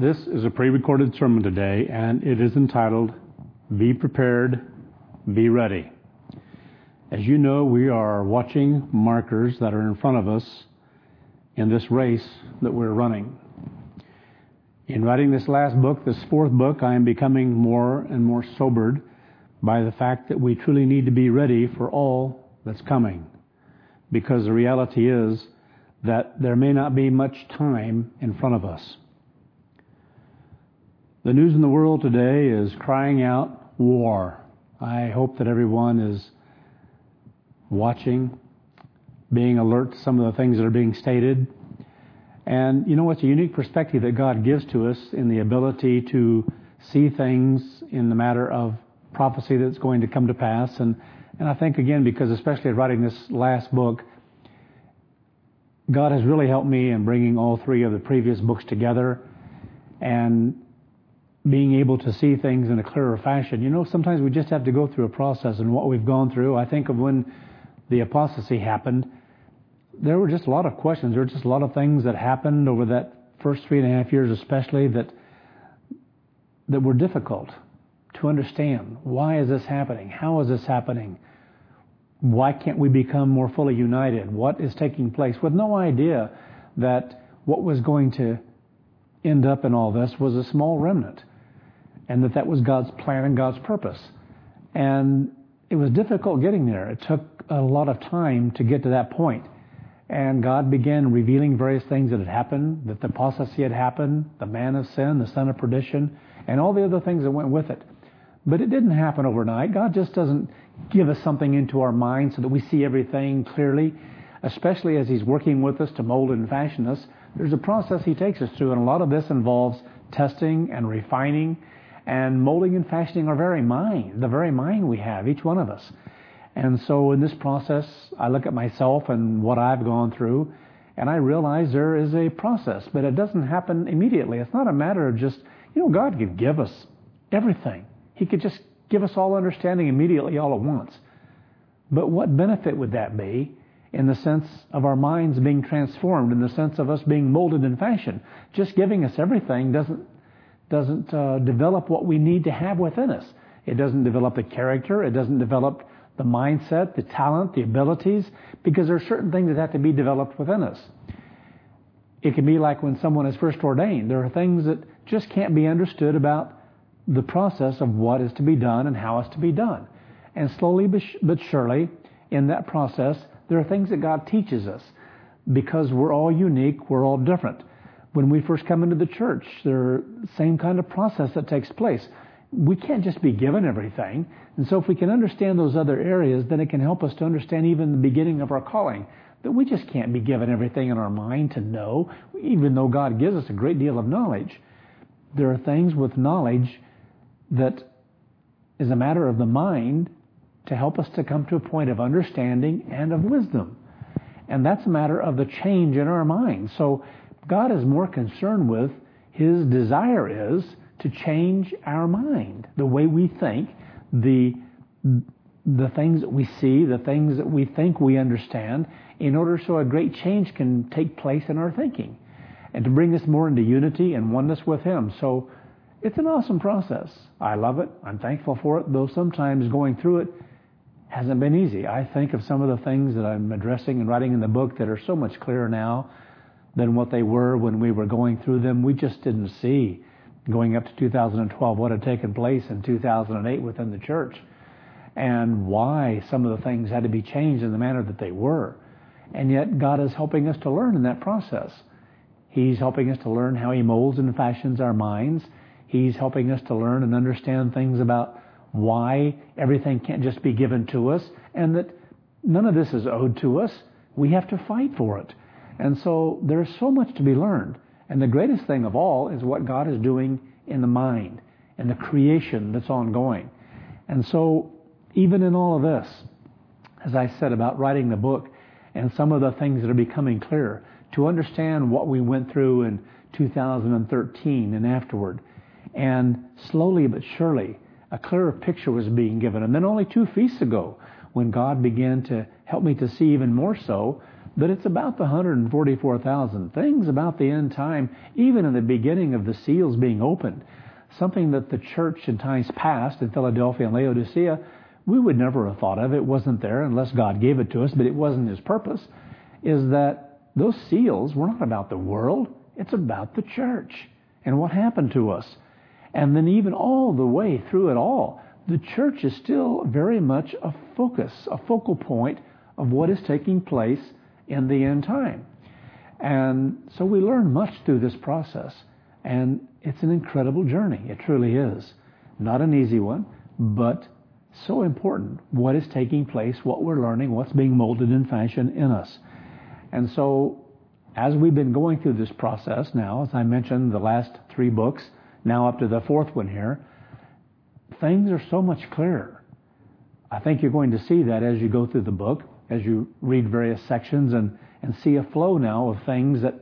This is a pre-recorded sermon today, and it is entitled, Be Prepared, Be Ready. As you know, we are watching markers that are in front of us in this race that we're running. In writing this last book, this fourth book, I am becoming more and more sobered by the fact that we truly need to be ready for all that's coming. Because the reality is that there may not be much time in front of us. The news in the world today is crying out war. I hope that everyone is watching, being alert to some of the things that are being stated. And you know, it's a unique perspective that God gives to us in the ability to see things in the matter of prophecy that's going to come to pass. And I think, again, because especially writing this last book, God has really helped me in bringing all three of the previous books together and being able to see things in a clearer fashion. You know, sometimes we just have to go through a process, and what we've gone through, I think of when the apostasy happened, there were just a lot of questions. There were just a lot of things that happened over that first 3.5 years especially that were difficult to understand. Why is this happening? How is this happening? Why can't we become more fully united? What is taking place? With no idea that what was going to end up in all this was a small remnant, and that was God's plan and God's purpose. And it was difficult getting there. It took a lot of time to get to that point. And God began revealing various things that had happened, that the apostasy had happened, the man of sin, the son of perdition, and all the other things that went with it. But it didn't happen overnight. God just doesn't give us something into our mind so that we see everything clearly, especially as He's working with us to mold and fashion us. There's a process He takes us through, and a lot of this involves testing and refining and molding and fashioning our very mind, the very mind we have, each one of us. And so in this process, I look at myself and what I've gone through, and I realize there is a process, but it doesn't happen immediately. It's not a matter of just, God could give us everything. He could just give us all understanding immediately all at once. But what benefit would that be in the sense of our minds being transformed, in the sense of us being molded and fashioned? Just giving us everything doesn't develop what we need to have within us. It doesn't develop the character. It doesn't develop the mindset, the talent, the abilities, because there are certain things that have to be developed within us. It can be like when someone is first ordained. There are things that just can't be understood about the process of what is to be done and how it's to be done. And slowly but surely, in that process, there are things that God teaches us because we're all unique, we're all different. When we first come into the church, there's the same kind of process that takes place. We can't just be given everything. And so if we can understand those other areas, then it can help us to understand even the beginning of our calling, that we just can't be given everything in our mind to know, even though God gives us a great deal of knowledge. There are things with knowledge that is a matter of the mind to help us to come to a point of understanding and of wisdom. And that's a matter of the change in our mind. So God is more concerned with, His desire is to change our mind, the way we think, the things that we see, the things that we think we understand, in order so a great change can take place in our thinking and to bring us more into unity and oneness with Him. So it's an awesome process. I love it. I'm thankful for it, though sometimes going through it hasn't been easy. I think of some of the things that I'm addressing and writing in the book that are so much clearer now than what they were when we were going through them. We just didn't see, going up to 2012, what had taken place in 2008 within the church and why some of the things had to be changed in the manner that they were. And yet God is helping us to learn in that process. He's helping us to learn how He molds and fashions our minds. He's helping us to learn and understand things about why everything can't just be given to us, and that none of this is owed to us. We have to fight for it. And so there's so much to be learned. And the greatest thing of all is what God is doing in the mind and the creation that's ongoing. And so even in all of this, as I said about writing the book and some of the things that are becoming clearer, to understand what we went through in 2013 and afterward, and slowly but surely a clearer picture was being given. And then only 2 feasts ago, when God began to help me to see even more so But it's about the 144,000. Things about the end time, even in the beginning of the seals being opened, something that the church in times past in Philadelphia and Laodicea, we would never have thought of. It wasn't there unless God gave it to us, but it wasn't His purpose, is that those seals were not about the world. It's about the church and what happened to us. And then even all the way through it all, the church is still very much a focus, a focal point of what is taking place in the end time. And so we learn much through this process. And it's an incredible journey. It truly is. Not an easy one, but so important. What is taking place, what we're learning, what's being molded and fashioned in us. And so as we've been going through this process now, as I mentioned, the last 3 books, now up to the 4th one here, things are so much clearer. I think you're going to see that as you go through the book, as you read various sections and see a flow now of things that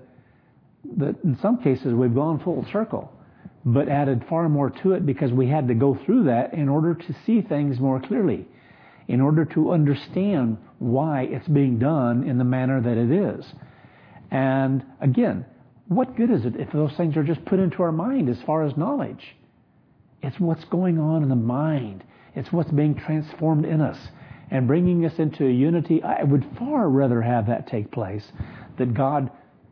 in some cases we've gone full circle, but added far more to it because we had to go through that in order to see things more clearly, in order to understand why it's being done in the manner that it is. And again, what good is it if those things are just put into our mind as far as knowledge? It's what's going on in the mind. It's what's being transformed in us and bringing us into a unity. I would far rather have that take place, that God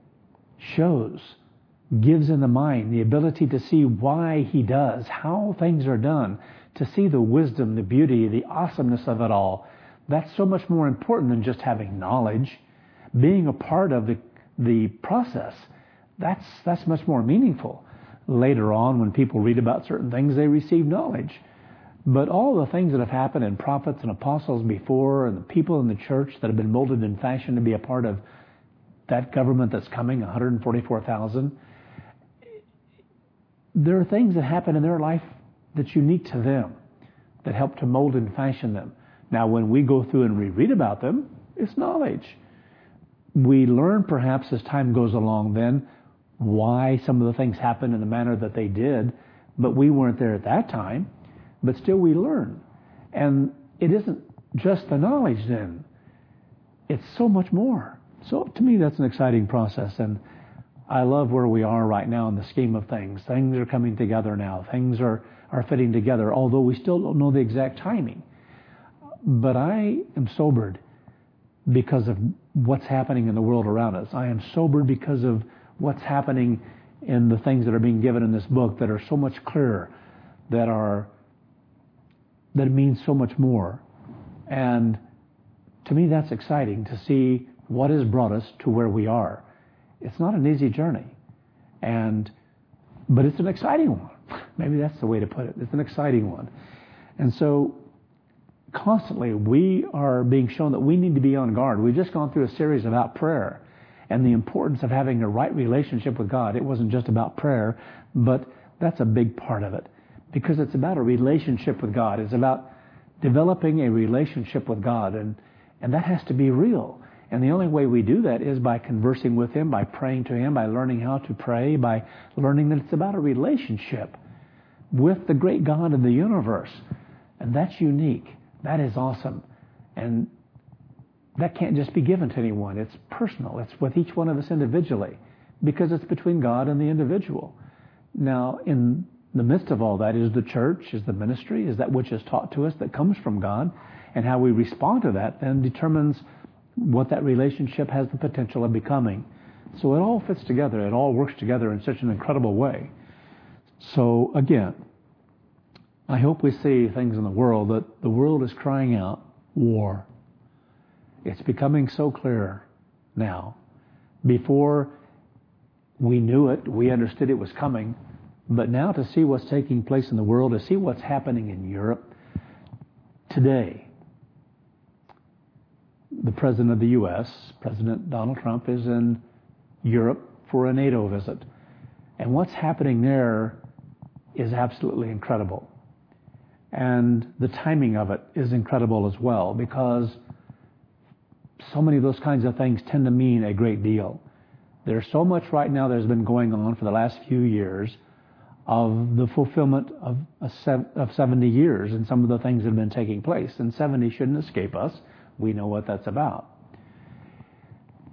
shows, gives in the mind the ability to see why He does, how things are done, to see the wisdom, the beauty, the awesomeness of it all. That's so much more important than just having knowledge. Being a part of the process, that's much more meaningful. Later on, when people read about certain things, they receive knowledge. But all the things that have happened in prophets and apostles before, and the people in the church that have been molded and fashioned to be a part of that government that's coming, 144,000, there are things that happen in their life that's unique to them, that help to mold and fashion them. Now, when we go through and reread about them, it's knowledge. We learn perhaps as time goes along then why some of the things happened in the manner that they did, but we weren't there at that time. But still we learn. And it isn't just the knowledge then. It's so much more. So to me, that's an exciting process. And I love where we are right now in the scheme of things. Things are coming together now. Things are fitting together, although we still don't know the exact timing. But I am sobered because of what's happening in the world around us. I am sobered because of what's happening in the things that are being given in this book that are so much clearer, that means so much more. And to me, that's exciting to see what has brought us to where we are. It's not an easy journey, but it's an exciting one. Maybe that's the way to put it. It's an exciting one. And so constantly we are being shown that we need to be on guard. We've just gone through a series about prayer and the importance of having a right relationship with God. It wasn't just about prayer, but that's a big part of it. Because it's about a relationship with God. It's about developing a relationship with God. And that has to be real. And the only way we do that is by conversing with Him, by praying to Him, by learning how to pray, by learning that it's about a relationship with the great God of the universe. And that's unique. That is awesome. And that can't just be given to anyone. It's personal. It's with each one of us individually. Because it's between God and the individual. Now, in the midst of all that is the church, is the ministry, is that which is taught to us that comes from God, and how we respond to that then determines what that relationship has the potential of becoming. So it all fits together. It all works together in such an incredible way. So again, I hope we see things in the world that the world is crying out war. It's becoming so clear now. Before we knew it, we understood it was coming. But now to see what's taking place in the world, to see what's happening in Europe today, the President of the U.S., President Donald Trump, is in Europe for a NATO visit. And what's happening there is absolutely incredible. And the timing of it is incredible as well, because so many of those kinds of things tend to mean a great deal. There's so much right now that's been going on for the last few years of the fulfillment of 70 years and some of the things that have been taking place. And 70 shouldn't escape us. We know what that's about.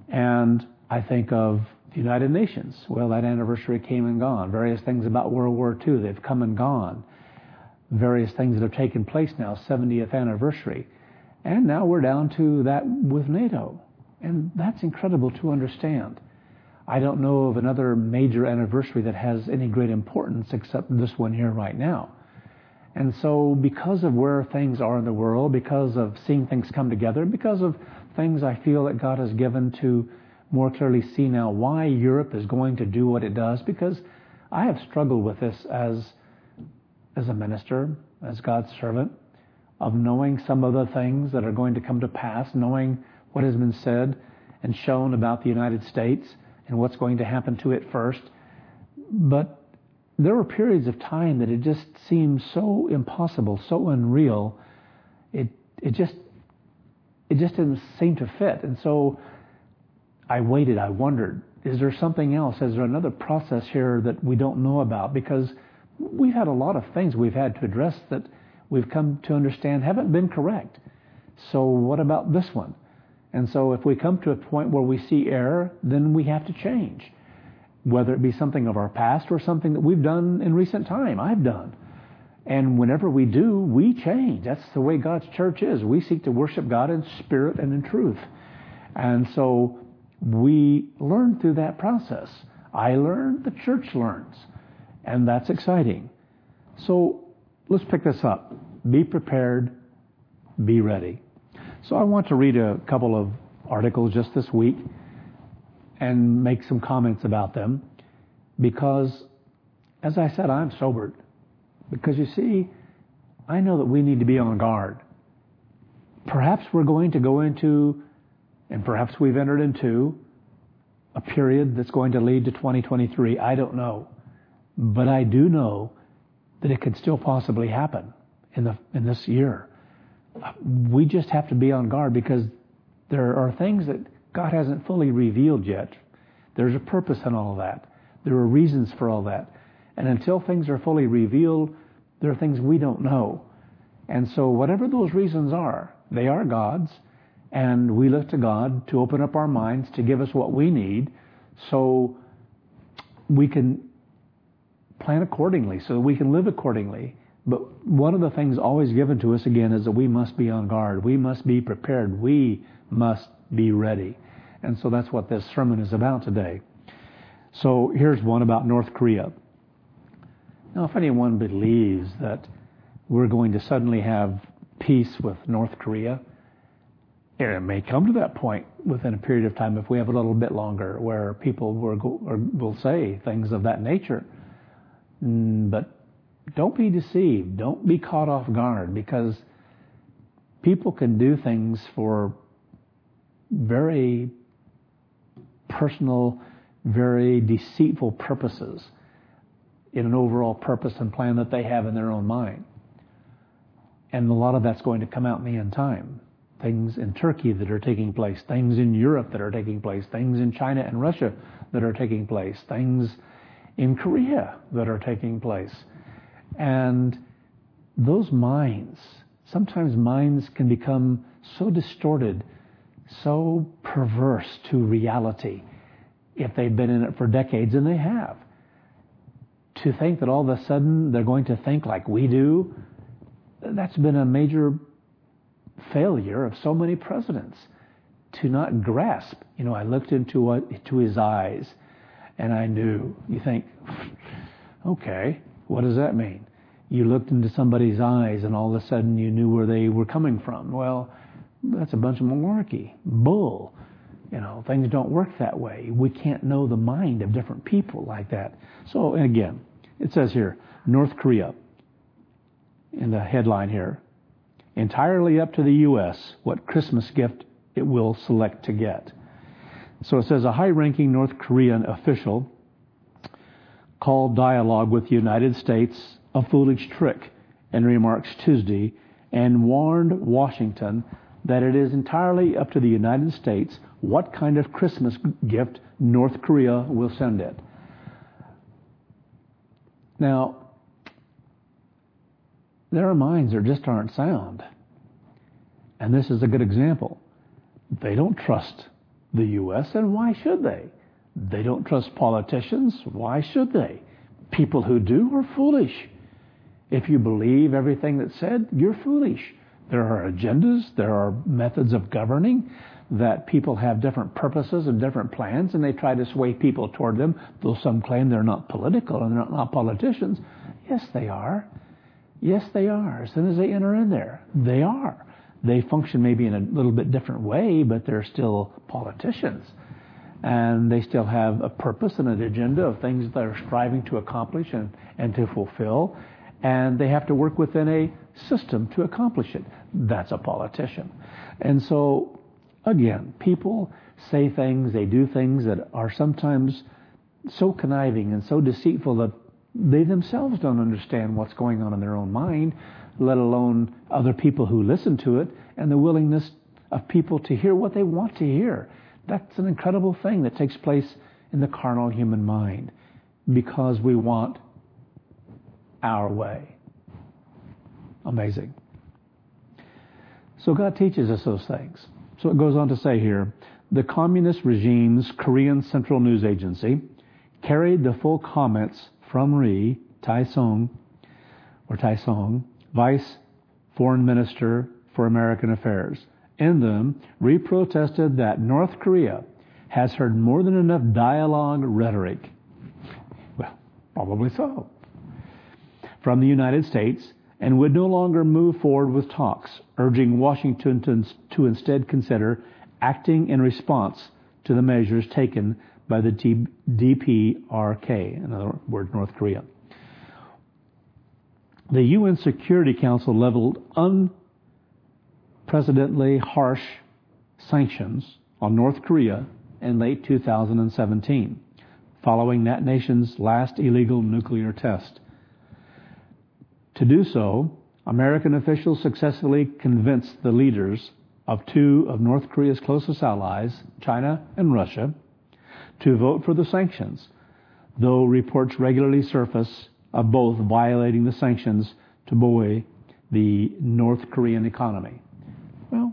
And I think of the United Nations. Well, that anniversary came and gone. Various things about World War II, they've come and gone. Various things that have taken place now, 70th anniversary. And now we're down to that with NATO. And that's incredible to understand. I don't know of another major anniversary that has any great importance except this one here right now. And so because of where things are in the world, because of seeing things come together, because of things I feel that God has given to more clearly see now why Europe is going to do what it does, because I have struggled with this as a minister, as God's servant, of knowing some of the things that are going to come to pass, knowing what has been said and shown about the United States and what's going to happen to it first. But there were periods of time that it just seemed so impossible, so unreal. It just didn't seem to fit. And so I waited, I wondered, is there something else? Is there another process here that we don't know about? Because we've had a lot of things we've had to address that we've come to understand haven't been correct. So what about this one? And so if we come to a point where we see error, then we have to change, whether it be something of our past or something that we've done in recent time, I've done. And whenever we do, we change. That's the way God's church is. We seek to worship God in spirit and in truth. And so we learn through that process. I learn, the church learns. And that's exciting. So let's pick this up. Be prepared, be ready. So I want to read a couple of articles just this week and make some comments about them, because, as I said, I'm sobered. Because you see, I know that we need to be on guard. Perhaps we're going to go into, and perhaps we've entered into, a period that's going to lead to 2023. I don't know. But I do know that it could still possibly happen in this year. We just have to be on guard, because there are things that God hasn't fully revealed yet. There's a purpose in all of that. There are reasons for all that. And until things are fully revealed, there are things we don't know. And so whatever those reasons are, they are God's. And we look to God to open up our minds, to give us what we need so we can plan accordingly, so that we can live accordingly. But one of the things always given to us again is that we must be on guard. We must be prepared. We must be ready. And so that's what this sermon is about today. So here's one about North Korea. Now, if anyone believes that we're going to suddenly have peace with North Korea, it may come to that point within a period of time, if we have a little bit longer, where people will say things of that nature. But don't be deceived. Don't be caught off guard, because people can do things for very personal, very deceitful purposes in an overall purpose and plan that they have in their own mind. And a lot of that's going to come out in the end time. Things in Turkey that are taking place, things in Europe that are taking place, things in China and Russia that are taking place, things in Korea that are taking place. And those minds, sometimes minds can become so distorted, so perverse to reality, if they've been in it for decades, and they have. To think that all of a sudden they're going to think like we do, that's been a major failure of so many presidents, to not grasp. You know, I looked into his eyes and I knew. You think, okay, what does that mean? You looked into somebody's eyes and all of a sudden you knew where they were coming from. Well, that's a bunch of malarkey, bull. You know, things don't work that way. We can't know the mind of different people like that. So again, it says here, North Korea, in the headline here, entirely up to the U.S. what Christmas gift it will select to get. So it says a high-ranking North Korean official called dialogue with the United States a foolish trick in remarks Tuesday, and warned Washington that it is entirely up to the United States what kind of Christmas gift North Korea will send it. Now, their minds just aren't sound. And this is a good example. They don't trust the U.S., and why should they? They don't trust politicians. Why should they? People who do are foolish. If you believe everything that's said, you're foolish. There are agendas, there are methods of governing, that people have different purposes and different plans, and they try to sway people toward them, though some claim they're not political and they're not politicians. Yes, they are. Yes, they are. As soon as they enter in there, they are. They function maybe in a little bit different way, but they're still politicians. And they still have a purpose and an agenda of things that they're striving to accomplish and to fulfill. And they have to work within a system to accomplish it. That's a politician. And so, again, people say things, they do things that are sometimes so conniving and so deceitful that they themselves don't understand what's going on in their own mind, let alone other people who listen to it, and the willingness of people to hear what they want to hear. That's an incredible thing that takes place in the carnal human mind, because we want our way. Amazing. So God teaches us those things. So it goes on to say here, the communist regime's Korean Central News Agency carried the full comments from Ri Tae-sung, Vice Foreign Minister for American Affairs. In them, Ri protested that North Korea has heard more than enough dialogue rhetoric. Well, probably so. From the United States, and would no longer move forward with talks, urging Washington to instead consider acting in response to the measures taken by the DPRK, in other words, North Korea. The UN Security Council leveled unprecedentedly harsh sanctions on North Korea in late 2017, following that nation's last illegal nuclear test. To do so, American officials successfully convinced the leaders of two of North Korea's closest allies, China and Russia, to vote for the sanctions, though reports regularly surface of both violating the sanctions to buoy the North Korean economy. Well,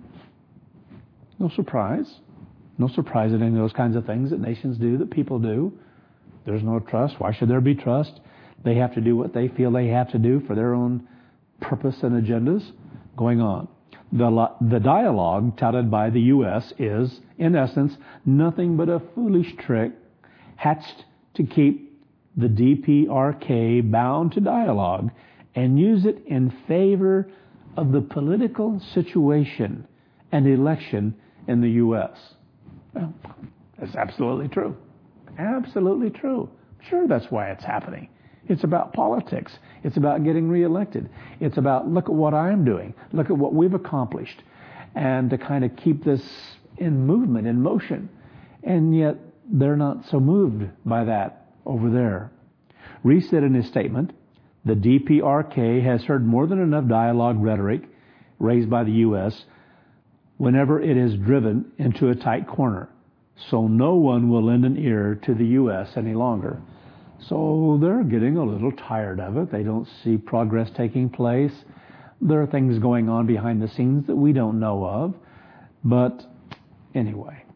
no surprise. No surprise at any of those kinds of things that nations do, that people do. There's no trust. Why should there be trust? They have to do what they feel they have to do for their own purpose and agendas going on. The dialogue touted by the U.S. is, in essence, nothing but a foolish trick hatched to keep the DPRK bound to dialogue and use it in favor of the political situation and election in the U.S. Well, that's absolutely true. Absolutely true. Sure, that's why it's happening. It's about politics. It's about getting reelected. It's about, look at what I'm doing. Look at what we've accomplished. And to kind of keep this in movement, in motion. And yet, they're not so moved by that over there. Ri said in his statement, the DPRK has heard more than enough dialogue rhetoric raised by the U.S. whenever it is driven into a tight corner. So no one will lend an ear to the U.S. any longer. So they're getting a little tired of it. They don't see progress taking place. There are things going on behind the scenes that we don't know of. But anyway,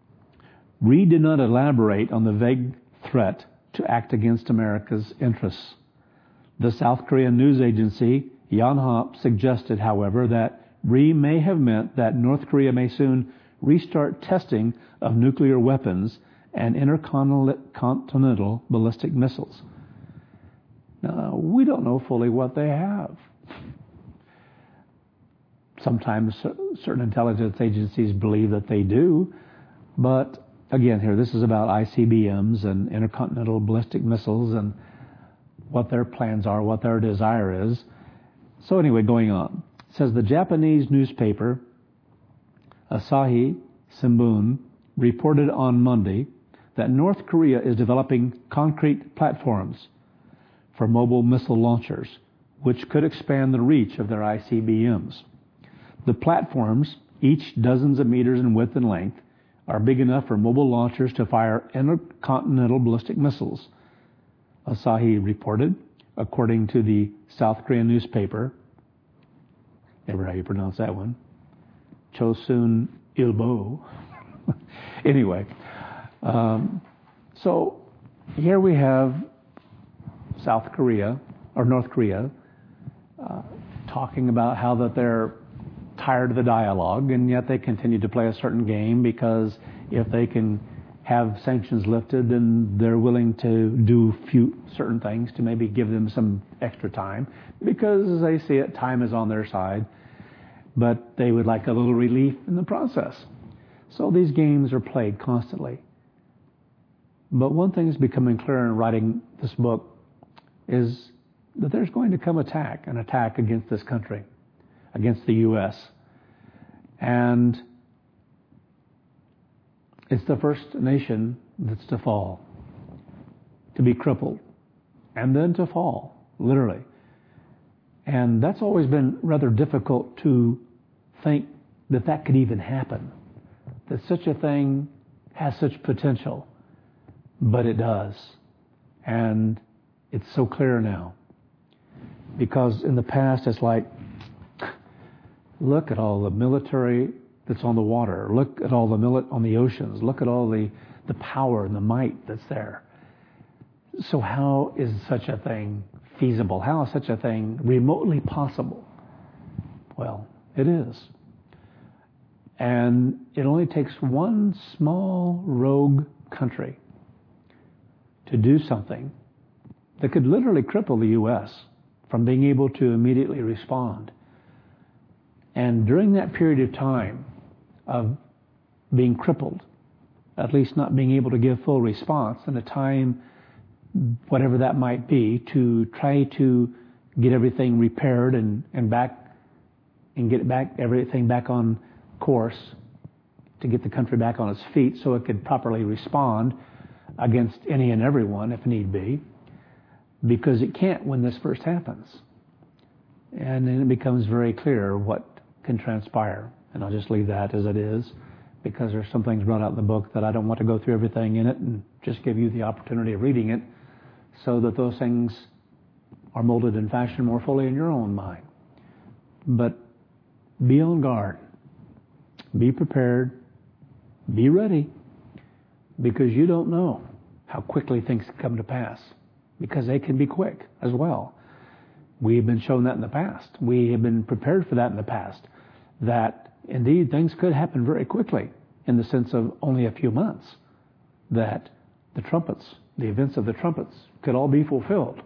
Ri did not elaborate on the vague threat to act against America's interests. The South Korean news agency Yonhap suggested, however, that Ri may have meant that North Korea may soon restart testing of nuclear weapons and intercontinental ballistic missiles. Now, we don't know fully what they have. Sometimes certain intelligence agencies believe that they do, but again here, this is about ICBMs and intercontinental ballistic missiles and what their plans are, what their desire is. So anyway, going on. It says the Japanese newspaper Asahi Shimbun reported on Monday that North Korea is developing concrete platforms for mobile missile launchers, which could expand the reach of their ICBMs. The platforms, each dozens of meters in width and length, are big enough for mobile launchers to fire intercontinental ballistic missiles, Asahi reported, according to the South Korean newspaper, never how you pronounce that one, Chosun Ilbo. Anyway, so here we have South Korea or North Korea talking about how that they're tired of the dialogue, and yet they continue to play a certain game because if they can have sanctions lifted, then they're willing to do certain things to maybe give them some extra time because, as they see it, time is on their side, but they would like a little relief in the process. So these games are played constantly. But one thing is becoming clear in writing this book is that there's going to come an attack against this country, against the U.S. And it's the first nation that's to fall, to be crippled, and then to fall, literally. And that's always been rather difficult to think that that could even happen, that such a thing has such potential, but it does. And it's so clear now. Because in the past, it's like, look at all the military that's on the water. Look at all the on the oceans. Look at all the power and the might that's there. So how is such a thing feasible? How is such a thing remotely possible? Well, it is. And it only takes one small rogue country to do something that could literally cripple the U.S. from being able to immediately respond. And during that period of time of being crippled, at least not being able to give full response, and a time, whatever that might be, to try to get everything repaired and back and get everything back on course, to get the country back on its feet so it could properly respond against any and everyone if need be, because it can't when this first happens. And then it becomes very clear what can transpire. And I'll just leave that as it is, because there's some things brought out in the book that I don't want to go through everything in it, and just give you the opportunity of reading it so that those things are molded and fashioned more fully in your own mind. But be on guard. Be prepared. Be ready, because you don't know how quickly things can come to pass, because they can be quick as well. We have been shown that in the past. We have been prepared for that in the past, that indeed things could happen very quickly in the sense of only a few months, that the events of the trumpets could all be fulfilled.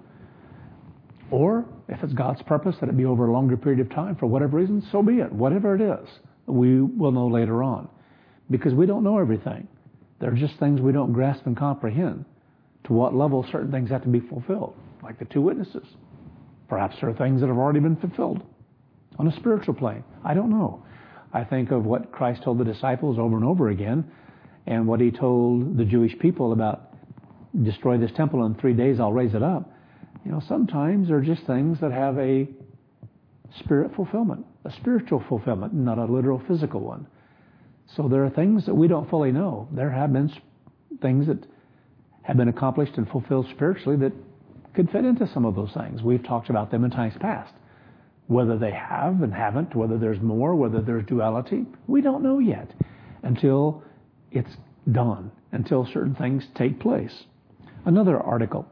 Or if it's God's purpose that it be over a longer period of time for whatever reason, so be it. Whatever it is, we will know later on, because we don't know everything. There are just things we don't grasp and comprehend. To what level certain things have to be fulfilled, like the two witnesses. Perhaps there are things that have already been fulfilled on a spiritual plane. I don't know. I think of what Christ told the disciples over and over again, and what he told the Jewish people about destroy this temple in 3 days, I'll raise it up. Sometimes there are just things that have a spirit fulfillment, a spiritual fulfillment, not a literal physical one. So there are things that we don't fully know. There have been things that have been accomplished and fulfilled spiritually that could fit into some of those things. We've talked about them in times past. Whether they have and haven't, whether there's more, whether there's duality, we don't know yet until it's done, until certain things take place. Another article.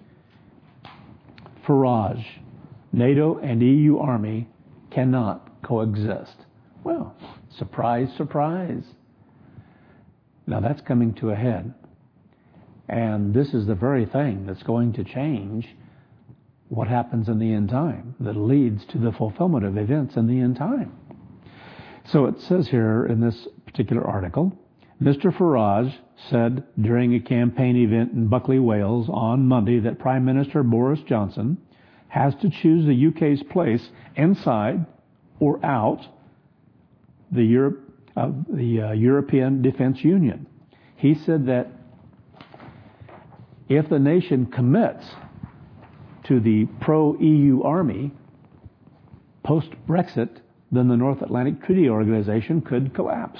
Farage, NATO and EU army cannot coexist. Well, surprise, surprise. Now that's coming to a head. And this is the very thing that's going to change what happens in the end time, that leads to the fulfillment of events in the end time. So it says here in this particular article, Mr. Farage said during a campaign event in Buckley, Wales on Monday that Prime Minister Boris Johnson has to choose the UK's place inside or out the European Defence Union. He said that if the nation commits to the pro-EU army post-Brexit, then the North Atlantic Treaty Organization could collapse.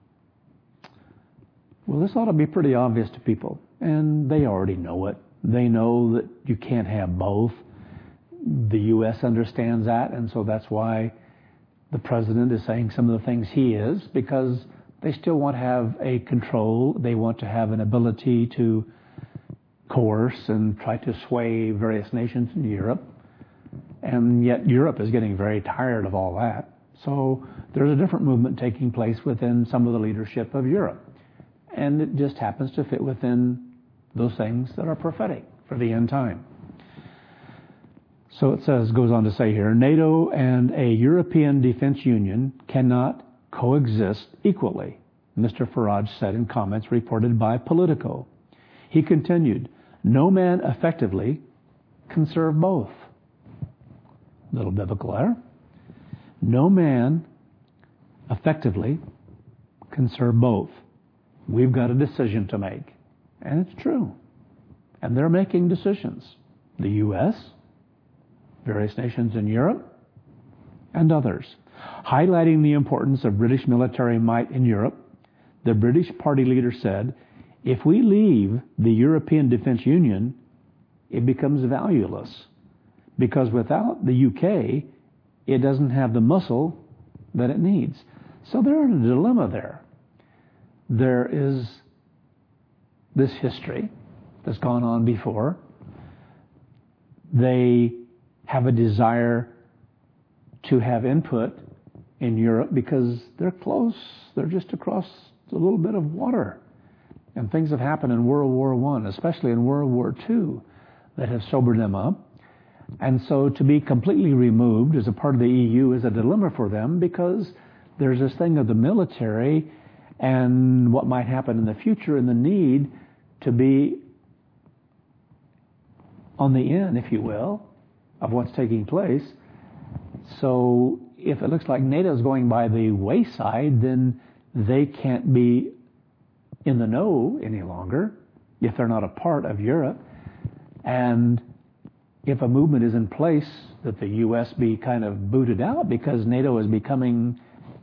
Well, this ought to be pretty obvious to people, and they already know it. They know that you can't have both. The U.S. understands that, and so that's why the president is saying some of the things he is, because They still want to have a control. They want to have an ability to coerce and try to sway various nations in Europe. And yet Europe is getting very tired of all that. So there's a different movement taking place within some of the leadership of Europe. And it just happens to fit within those things that are prophetic for the end time. So it goes on to say here, NATO and a European defense union cannot coexist equally, Mr. Farage said in comments reported by Politico. He continued, no man effectively can serve both. Little biblical there. No man effectively can serve both. We've got a decision to make. And it's true. And they're making decisions. The U.S., various nations in Europe, and others. Highlighting the importance of British military might in Europe, the British party leader said, if we leave the European Defence Union, it becomes valueless. Because without the UK, it doesn't have the muscle that it needs. So they're in a dilemma there. There is this history that's gone on before. They have a desire to have input in Europe because they're close. They're just across a little bit of water. And things have happened in World War I, especially in World War II, that have sobered them up. And so to be completely removed as a part of the EU is a dilemma for them because there's this thing of the military and what might happen in the future and the need to be on the end, if you will, of what's taking place. So if it looks like NATO is going by the wayside, then they can't be in the know any longer if they're not a part of Europe. And if a movement is in place that the U.S. be kind of booted out because NATO is becoming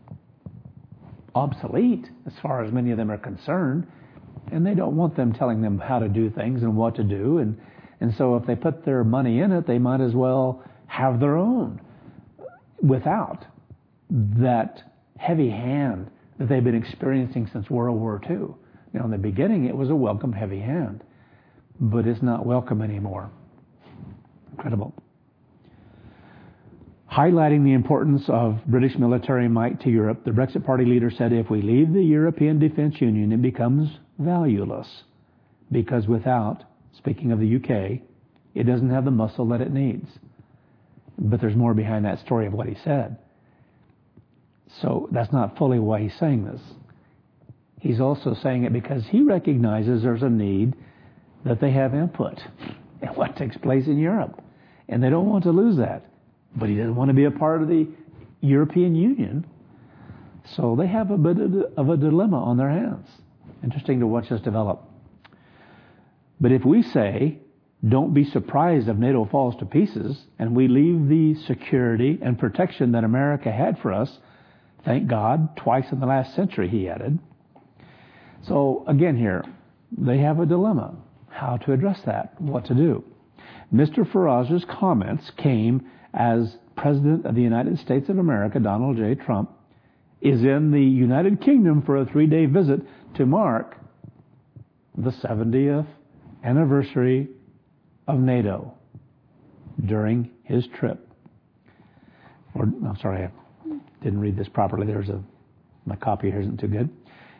obsolete as far as many of them are concerned, and they don't want them telling them how to do things and what to do. And so if they put their money in it, they might as well have their own without that heavy hand that they've been experiencing since World War II. In the beginning, it was a welcome heavy hand, but it's not welcome anymore. Incredible. Highlighting the importance of British military might to Europe, the Brexit Party leader said, if we leave the European Defence Union, it becomes valueless because without, speaking of the UK, it doesn't have the muscle that it needs. But there's more behind that story of what he said. So that's not fully why he's saying this. He's also saying it because he recognizes there's a need that they have input in what takes place in Europe. And they don't want to lose that. But he doesn't want to be a part of the European Union. So they have a bit of a dilemma on their hands. Interesting to watch this develop. But if we say, don't be surprised if NATO falls to pieces, and we leave the security and protection that America had for us, thank God, twice in the last century, he added. So again here, they have a dilemma. How to address that, what to do. Mr. Farage's comments came as President of the United States of America, Donald J. Trump, is in the United Kingdom for a 3-day visit to mark the 70th anniversary of NATO during his trip. I'm sorry, I didn't read this properly. My copy here isn't too good.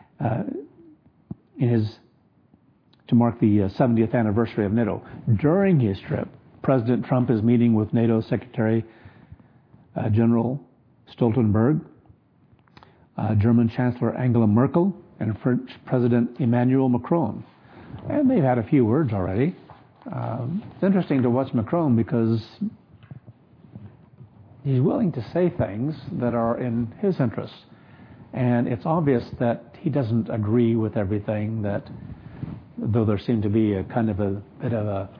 To mark the 70th anniversary of NATO. During his trip, President Trump is meeting with NATO Secretary General Stoltenberg, German Chancellor Angela Merkel, and French President Emmanuel Macron. And they've had a few words already. It's interesting to watch Macron because he's willing to say things that are in his interests. And it's obvious that he doesn't agree with everything that, though there seemed to be a kind of a bit of a,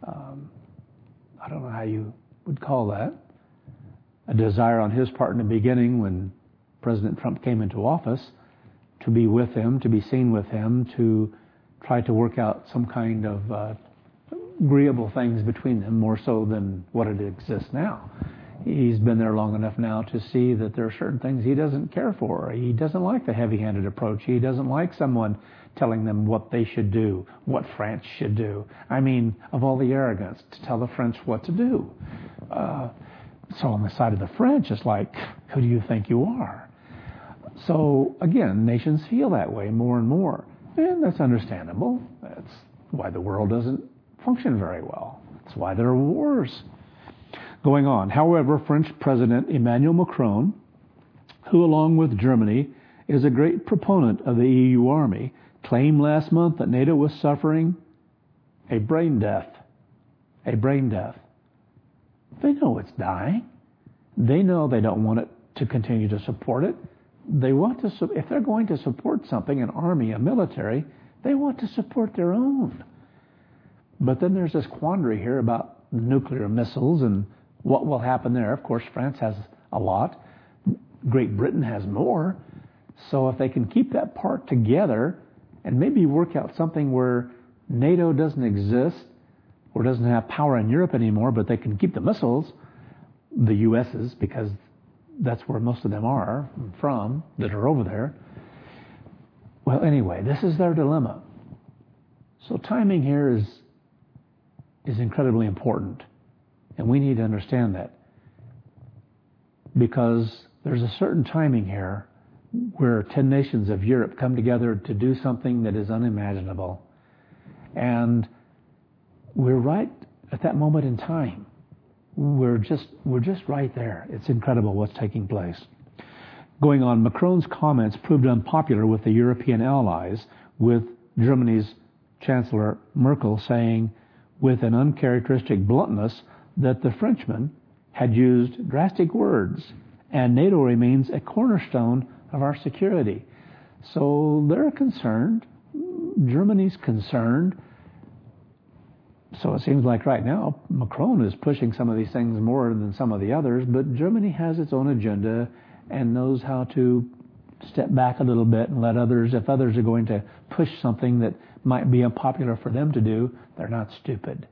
I don't know how you would call that, a desire on his part in the beginning when President Trump came into office to be with him, to be seen with him, to try to work out some kind of agreeable things between them, more so than what it exists now. He's been there long enough now to see that there are certain things he doesn't care for. He doesn't like the heavy-handed approach. He doesn't like someone telling them what they should do, what France should do. I mean, of all the arrogance to tell the French what to do. So on the side of the French, it's like, who do you think you are? So again, nations feel that way more and more. And that's understandable. That's why the world doesn't function very well. That's why there are wars going on. However, French President Emmanuel Macron, who along with Germany is a great proponent of the EU army, claimed last month that NATO was suffering a brain death. A brain death. They know it's dying. They know they don't want it to continue to support it. They want to, if they're going to support something, an army, a military, they want to support their own. But then there's this quandary here about nuclear missiles and what will happen there. Of course, France has a lot. Great Britain has more. So if they can keep that part together and maybe work out something where NATO doesn't exist or doesn't have power in Europe anymore, but they can keep the missiles, the US's, because that's where most of them are from that are over there. Well, anyway, this is their dilemma. So timing here is incredibly important. And we need to understand that. Because there's a certain timing here where 10 nations of Europe come together to do something that is unimaginable. And we're right at that moment in time. We're just right there. It's incredible what's taking place. Going on, Macron's comments proved unpopular with the European allies, with Germany's Chancellor Merkel saying with an uncharacteristic bluntness that the Frenchman had used drastic words and NATO remains a cornerstone of our security. So they're concerned. Germany's concerned. So it seems like right now Macron is pushing some of these things more than some of the others, but Germany has its own agenda and knows how to step back a little bit and let others, if others are going to push something that might be unpopular for them to do, they're not stupid.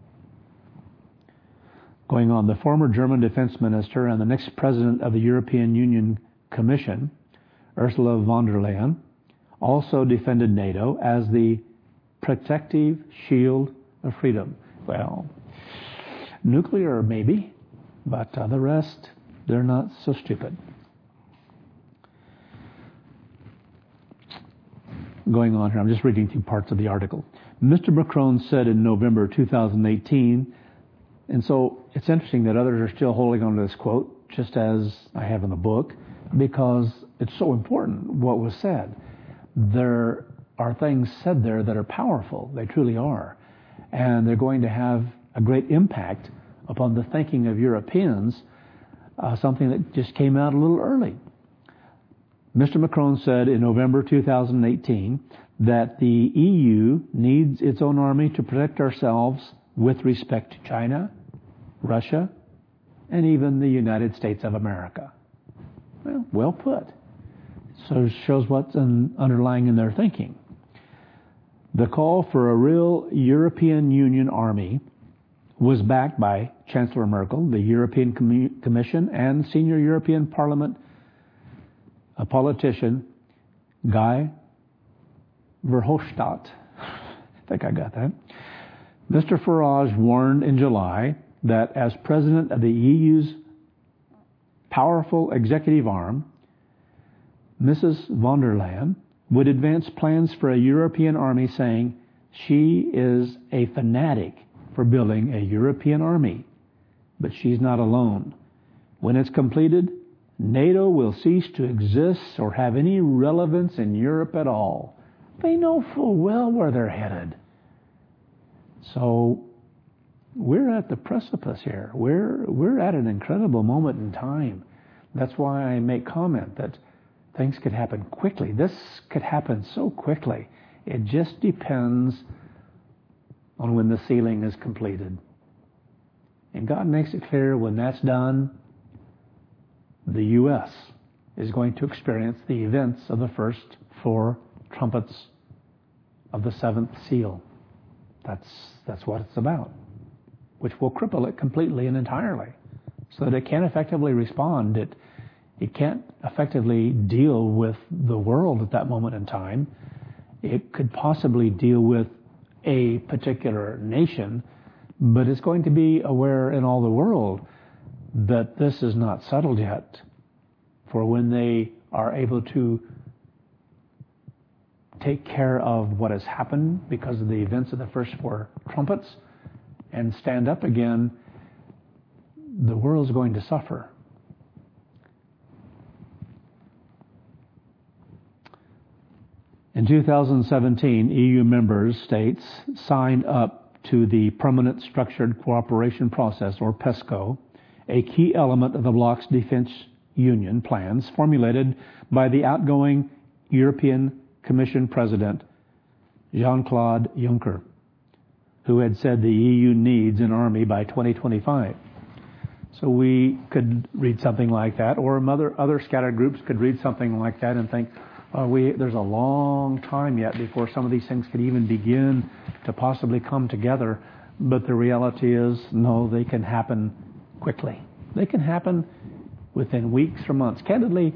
Going on, the former German defense minister and the next president of the European Union Commission, Ursula von der Leyen, also defended NATO as the protective shield of freedom. Well, nuclear maybe, but the rest, they're not so stupid. Going on here, I'm just reading through parts of the article. Mr. Macron said in November 2018, and so it's interesting that others are still holding on to this quote, just as I have in the book, because it's so important what was said. There are things said there that are powerful. They truly are. And they're going to have a great impact upon the thinking of Europeans, something that just came out a little early. Mr. Macron said in November 2018 that the EU needs its own army to protect ourselves with respect to China, Russia, and even the United States of America. Well put. So it shows what's underlying in their thinking. The call for a real European Union army was backed by Chancellor Merkel, the European Commission, and senior European Parliament a politician, Guy Verhofstadt. I think I got that. Mr. Farage warned in July that as president of the EU's powerful executive arm, Mrs. von der Leyen would advance plans for a European army, saying she is a fanatic for building a European army. But she's not alone. When it's completed, NATO will cease to exist or have any relevance in Europe at all. They know full well where they're headed. So we're at the precipice here. We're at an incredible moment in time. That's why I make comment that things could happen quickly. This could happen so quickly. It just depends on when the sealing is completed. And God makes it clear when that's done, the U.S. is going to experience the events of the first 4 trumpets of the 7th seal. That's what it's about, which will cripple it completely and entirely. so that it can't effectively respond. It can't effectively deal with the world at that moment in time. It could possibly deal with a particular nation, but it's going to be aware in all the world that this is not settled yet. For when they are able to take care of what has happened because of the events of the first 4 trumpets and stand up again, the world's going to suffer. In 2017, EU member states signed up to the Permanent Structured Cooperation Process, or PESCO, a key element of the bloc's defense union plans formulated by the outgoing European Commission President Jean-Claude Juncker, who had said the EU needs an army by 2025. So we could read something like that, or other scattered groups could read something like that and think, there's a long time yet before some of these things could even begin to possibly come together. But the reality is, no, they can happen quickly. They can happen within weeks or months. Candidly,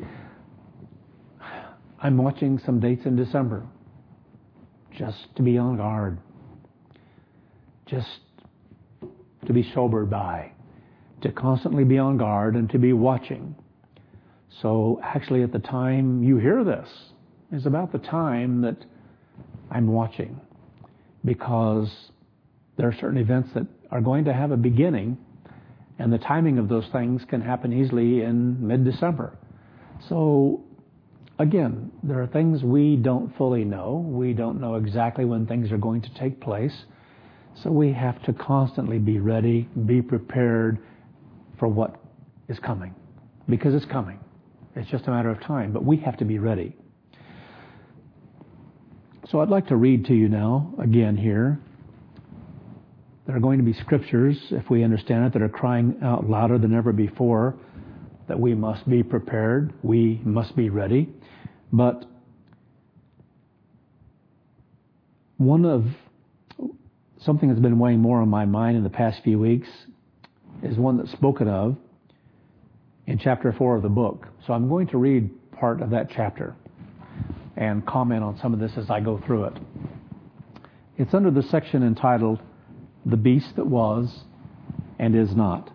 I'm watching some dates in December just to be on guard, just to be sobered by, to constantly be on guard and to be watching. So actually at the time you hear this is about the time that I'm watching, because there are certain events that are going to have a beginning, and the timing of those things can happen easily in mid-December. So again, there are things we don't fully know. We don't know exactly when things are going to take place. So we have to constantly be ready, be prepared for what is coming, because it's coming. It's just a matter of time, but we have to be ready. So I'd like to read to you now, again here. There are going to be scriptures, if we understand it, that are crying out louder than ever before, that we must be prepared, we must be ready. But something that's been weighing more on my mind in the past few weeks is one that's spoken of in chapter 4 of the book. So I'm going to read part of that chapter and comment on some of this as I go through it. It's under the section entitled, "The Beast That Was and Is Not."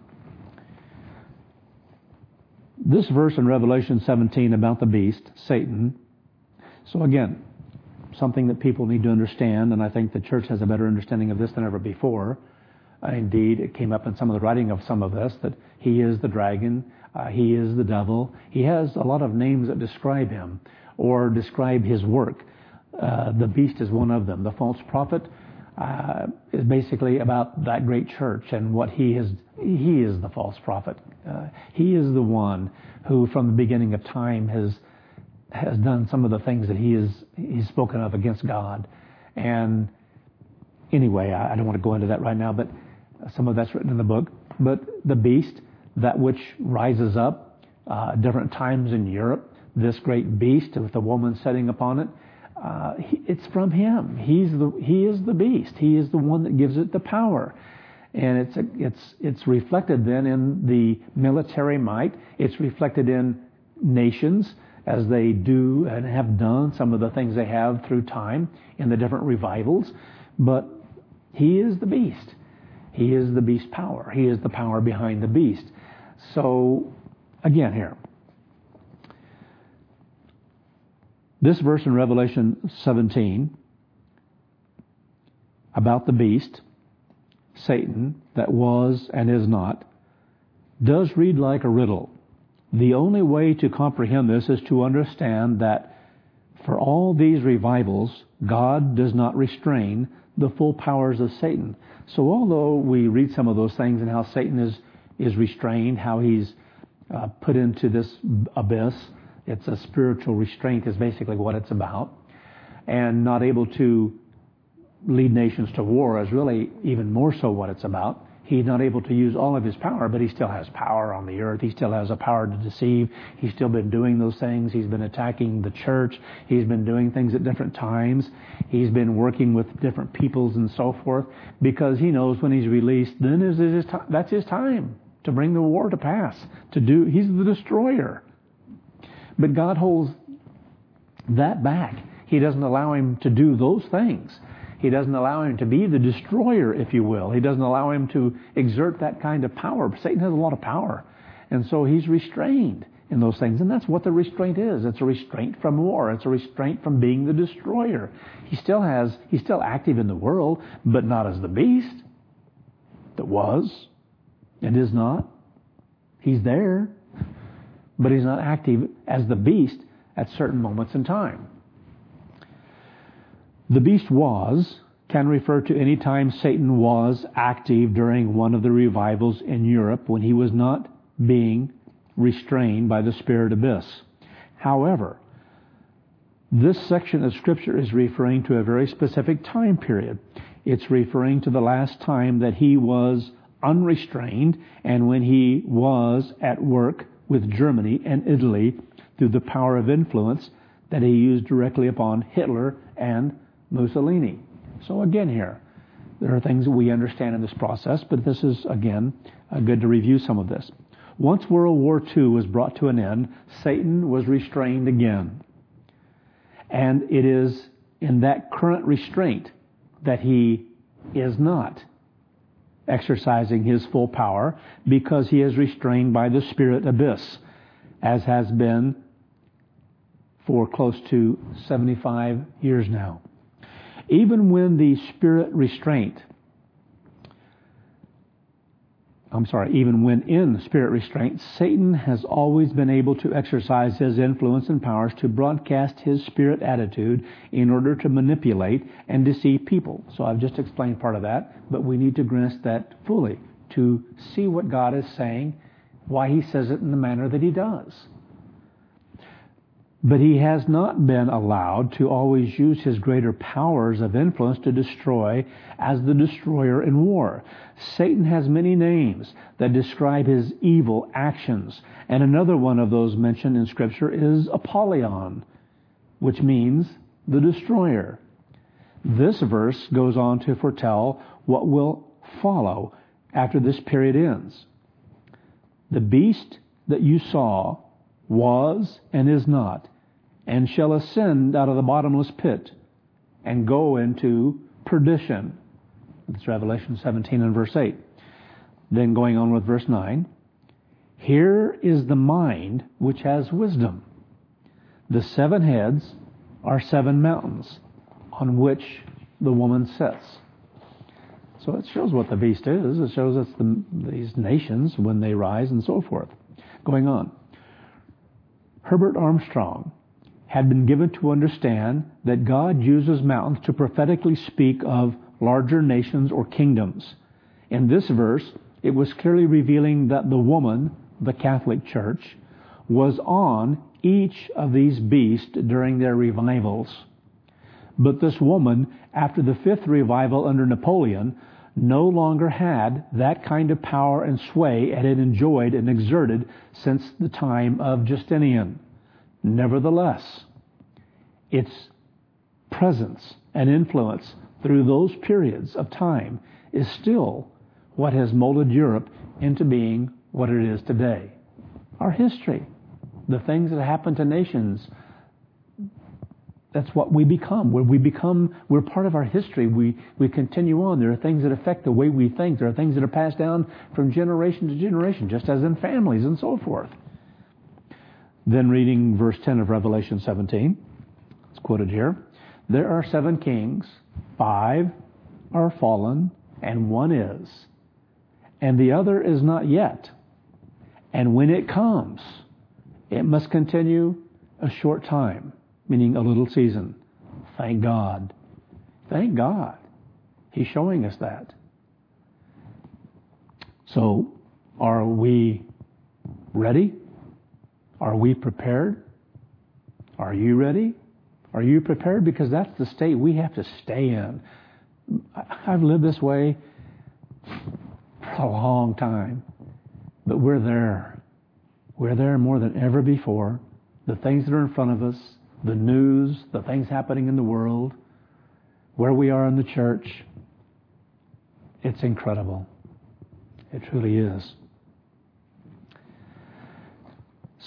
This verse in Revelation 17 about the beast, Satan. So again, something that people need to understand, and I think the church has a better understanding of this than ever before. Indeed, it came up in some of the writing of some of this, that he is the dragon, he is the devil. He has a lot of names that describe him or describe his work. The beast is one of them. The false prophet is basically about that great church and what he is. He is the false prophet. He is the one who, from the beginning of time, has done some of the things that he's spoken of against God. And anyway, I don't want to go into that right now, but some of that's written in the book. But the beast, that which rises up, different times in Europe, this great beast with the woman sitting upon it, it's from him. He is the beast. He is the one that gives it the power. And it's reflected then in the military might. It's reflected in nations as they do and have done some of the things they have through time in the different revivals. But he is the beast. He is the beast power. He is the power behind the beast. So, again here, this verse in Revelation 17 about the beast, Satan, that was and is not, does read like a riddle. The only way to comprehend this is to understand that for all these revivals, God does not restrain the full powers of Satan. So although we read some of those things and how Satan is restrained, how he's put into this abyss, it's a spiritual restraint is basically what it's about, and not able to lead nations to war is really even more so what it's about. He's not able to use all of his power, but he still has power on the earth. He still has a power to deceive. He's still been doing those things. He's been attacking the church. He's been doing things at different times. He's been working with different peoples and so forth, because he knows when he's released, then that's his time. to bring the war to pass, he's the destroyer. But God holds that back. He doesn't allow him to do those things. He doesn't allow him to be the destroyer, if you will. He doesn't allow him to exert that kind of power. Satan has a lot of power. And so he's restrained in those things. And that's what the restraint is. It's a restraint from war. It's a restraint from being the destroyer. He's still active in the world, but not as the beast that was and is not. He's there, but he's not active as the beast at certain moments in time. The beast can refer to any time Satan was active during one of the revivals in Europe when he was not being restrained by the spirit abyss. However, this section of Scripture is referring to a very specific time period. It's referring to the last time that he was unrestrained and when he was at work with Germany and Italy through the power of influence that he used directly upon Hitler and Mussolini. So again here, there are things that we understand in this process, but this is, again, good to review some of this. Once World War II was brought to an end, Satan was restrained again. And it is in that current restraint that he is not exercising his full power because he is restrained by the spirit abyss, as has been for close to 75 years now. Even when in spirit restraint, Satan has always been able to exercise his influence and powers to broadcast his spirit attitude in order to manipulate and deceive people. So I've just explained part of that, but we need to grasp that fully to see what God is saying, why he says it in the manner that he does. But he has not been allowed to always use his greater powers of influence to destroy as the destroyer in war. Satan has many names that describe his evil actions, and another one of those mentioned in Scripture is Apollyon, which means the destroyer. This verse goes on to foretell what will follow after this period ends. The beast that you saw was and is not, and shall ascend out of the bottomless pit and go into perdition. That's Revelation 17 and verse 8. Then going on with verse 9. Here is the mind which has wisdom. The 7 heads are 7 mountains on which the woman sits. So it shows what the beast is. It shows us these nations when they rise and so forth. Going on. Herbert Armstrong had been given to understand that God uses mountains to prophetically speak of larger nations or kingdoms. In this verse, it was clearly revealing that the woman, the Catholic Church, was on each of these beasts during their revivals. But this woman, after the 5th revival under Napoleon, no longer had that kind of power and sway it had enjoyed and exerted since the time of Justinian. Nevertheless, its presence and influence through those periods of time is still what has molded Europe into being what it is today. Our history, the things that happen to nations, that's what we become. We're part of our history. We continue on. There are things that affect the way we think. There are things that are passed down from generation to generation, just as in families and so forth. Then reading verse 10 of Revelation 17, it's quoted here. There are 7 kings, 5 are fallen, and 1 is. And the other is not yet. And when it comes, it must continue a short time, meaning a little season. Thank God. Thank God. He's showing us that. So, are we ready? Are we prepared? Are you ready? Are you prepared? Because that's the state we have to stay in. I've lived this way for a long time, but we're there. We're there more than ever before. The things that are in front of us, the news, the things happening in the world, where we are in the church, it's incredible. It truly is.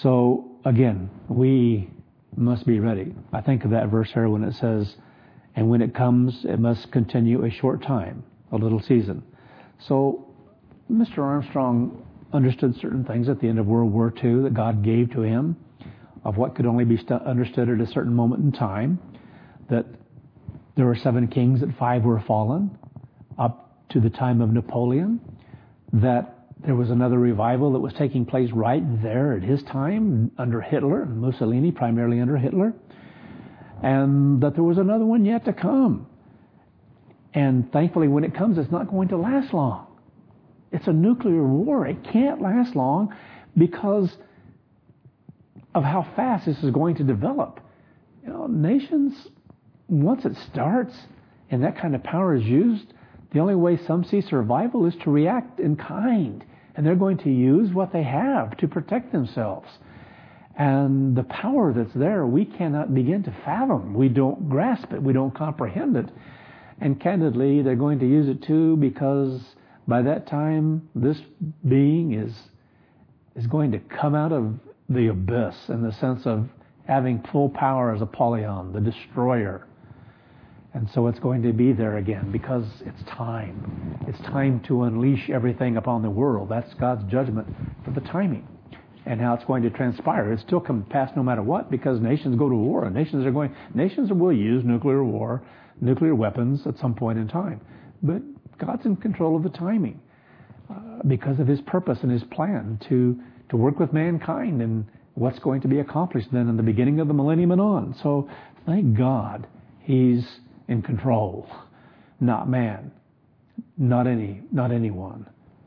So again, we must be ready. I think of that verse here when it says, and when it comes, it must continue a short time, a little season. So Mr. Armstrong understood certain things at the end of World War II that God gave to him of what could only be understood at a certain moment in time, that there were 7 kings, that 5 were fallen, up to the time of Napoleon, that there was another revival that was taking place right there at his time under Hitler and Mussolini, primarily under Hitler, and that there was another one yet to come. And thankfully, when it comes, it's not going to last long. It's a nuclear war. It can't last long because of how fast this is going to develop. Nations, once it starts and that kind of power is used, the only way some see survival is to react in kind. And they're going to use what they have to protect themselves. And the power that's there, we cannot begin to fathom. We don't grasp it. We don't comprehend it. And candidly, they're going to use it too, because by that time, this being is going to come out of the abyss in the sense of having full power as Apollyon, the destroyer. And so it's going to be there again because it's time. It's time to unleash everything upon the world. That's God's judgment for the timing and how it's going to transpire. It's still come to pass no matter what, because nations go to war, and nations will use nuclear war, nuclear weapons at some point in time. But God's in control of the timing because of His purpose and His plan to work with mankind and what's going to be accomplished then in the beginning of the millennium and on. So thank God He's in control, not man, not anyone.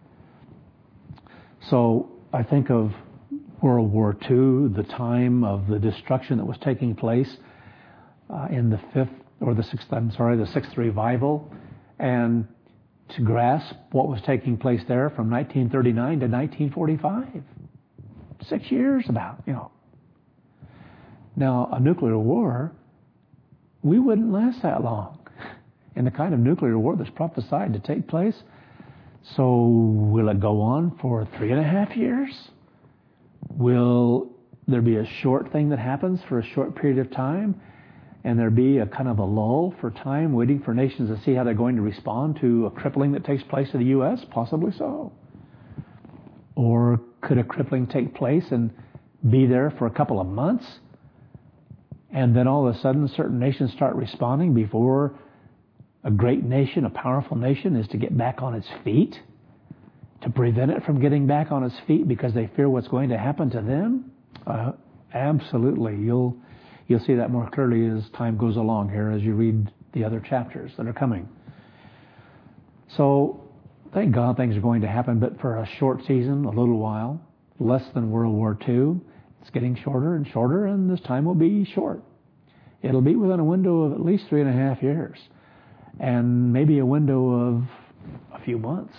So I think of World War II, the time of the destruction that was taking place in the sixth revival, and to grasp what was taking place there from 1939 to 1945, 6 years about. Now a nuclear war, we wouldn't last that long in the kind of nuclear war that's prophesied to take place. So will it go on for 3.5 years? Will there be a short thing that happens for a short period of time, and there be a kind of a lull for time, waiting for nations to see how they're going to respond to a crippling that takes place in the U.S.? Possibly so. Or could a crippling take place and be there for a couple of months, and then all of a sudden certain nations start responding before a great nation, a powerful nation, is to get back on its feet, to prevent it from getting back on its feet because they fear what's going to happen to them? Absolutely. You'll see that more clearly as time goes along here, as you read the other chapters that are coming. So thank God things are going to happen, but for a short season, a little while, less than World War II. It's getting shorter and shorter, and this time will be short. It'll be within a window of at least 3.5 years, and maybe a window of a few months.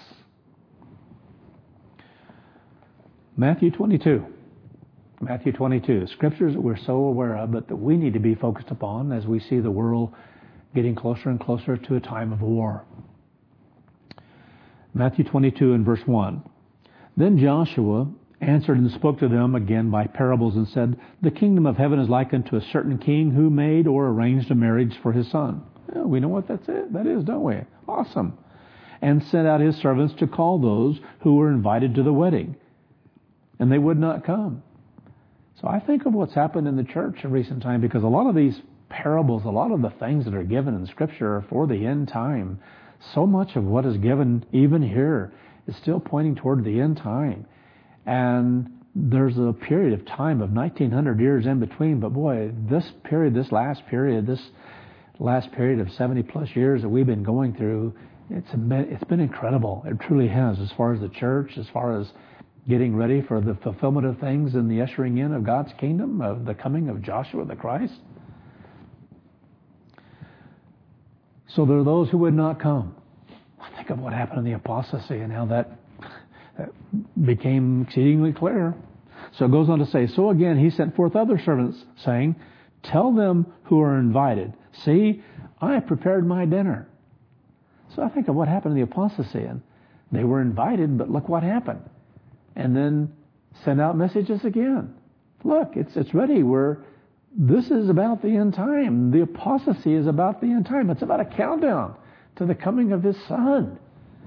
Matthew 22, scriptures that we're so aware of, but that we need to be focused upon as we see the world getting closer and closer to a time of war. Matthew 22 and verse 1. Then Joshua answered and spoke to them again by parables and said, the kingdom of heaven is likened to a certain king who made or arranged a marriage for his son. Yeah, we know what that is, don't we? Awesome. And sent out his servants to call those who were invited to the wedding, and they would not come. So I think of what's happened in the church in recent time, because a lot of these parables, a lot of the things that are given in Scripture are for the end time. So much of what is given even here is still pointing toward the end time. And there's a period of time of 1900 years in between, but boy, this last period of 70 plus years that we've been going through, it's been incredible. It truly has, as far as the church, as far as getting ready for the fulfillment of things and the ushering in of God's kingdom, of the coming of Joshua the Christ. So there are those who would not come. Think of what happened in the apostasy and how that became exceedingly clear. So it goes on to say, so again he sent forth other servants, saying, tell them who are invited, see, I have prepared my dinner. So I think of what happened in the apostasy, and they were invited, but look what happened. And then send out messages again. Look, it's ready. This is about the end time. The apostasy is about the end time. It's about a countdown to the coming of His Son.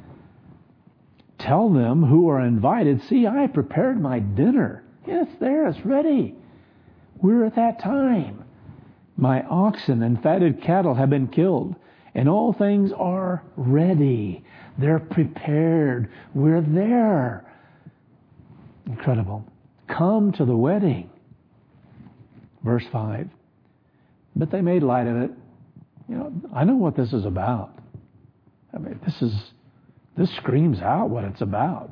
Tell them who are invited, see, I prepared my dinner. It's there. It's ready. We're at that time. My oxen and fatted cattle have been killed, and all things are ready. They're prepared. We're there. Incredible. Come to the wedding. Verse 5. But they made light of it. I know what this is about. This screams out what it's about.